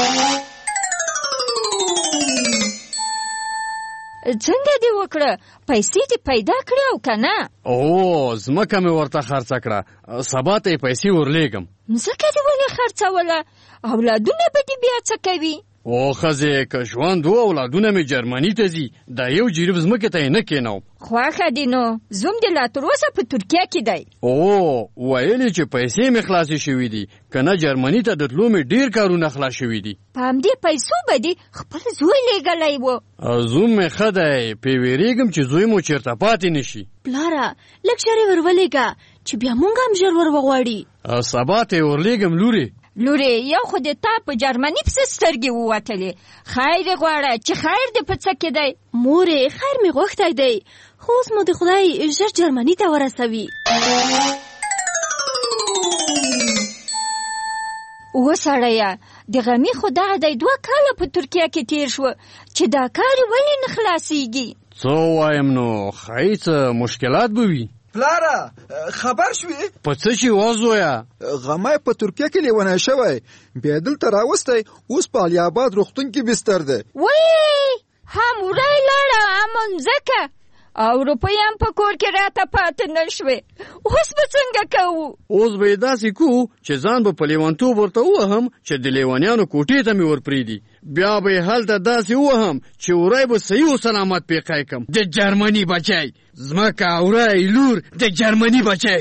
Speaker 17: څنګه دې وکړه پیسې دې پیدا کړې او که نه؟
Speaker 2: او ځمکه مې ورته خرڅه کړه سبا ته یې پیسې ورلیږم.
Speaker 17: مځکه دې ولې خرڅوله اولادونه به دې بیا څه کوي؟
Speaker 2: او خزه که ژوند او اولادونه مې جرمني ته ځي دا یو جریب زمکه ته نه کېنو
Speaker 17: خوښه دي نو زوم دې لا تر اوسه په ترکیه کې دی
Speaker 2: او ویلې چې پیسې مې خلاصې شوي دي که نه جرمني ته د تلو مې ډېر کارونه خلاص شوي دي
Speaker 17: په همدې پیسو به دې خپل زوی لیږلی و
Speaker 2: زوم مې ښه دی پې ویرېږم چې زوی مو چېرته پاتې نه شي
Speaker 7: پلاره لږ ژر یې ورولېږه چې بیا مونږ هم ژر ور وغواړي
Speaker 2: سبا ته یې ورلېږم
Speaker 17: لورې یو خو د تا په جرمني پسې سترګې ووتلې خیر یې غواړه چې خیر دې په څه کې دی
Speaker 7: مورې خیر مې غوښتی دی خو اوس مو د خدای ژر جرمني ته ورسوي
Speaker 17: وسړیه د غمي خو دغه دی 2 کاله په ترکیه کې تیر شو چې دا کار ولې نه خلاصېږي
Speaker 2: څه وایم نو ښایي څه مشکلات به وي
Speaker 10: پلاره خبر شوې
Speaker 2: په څه شي وازویا
Speaker 10: غمی په ترکیه کې لیونی شوی بیا دلته راوستی اوس په علي آباد روغتون کې بستر دی
Speaker 17: وی هم وری لاړه هم مځکه او روپۍ هم په کور کې راته پاتې نه شوې اوس به څنګه کوو
Speaker 2: اوس به یې داسې کوو چې ځان به په لیونتوب ورته ووهم چې د لیونیانو کوټې ته مې ورپرېږدي بیا به یې هلته داسې ووهم چې وری به صحیح و سلامت پیقی کم د جرمني بچی زمکه وری لور د جرمني بچی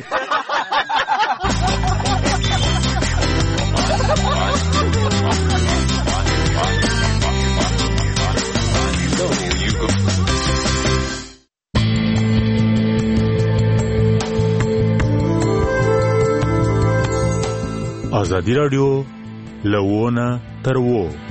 Speaker 18: ازادي راډیو له ونه تر وو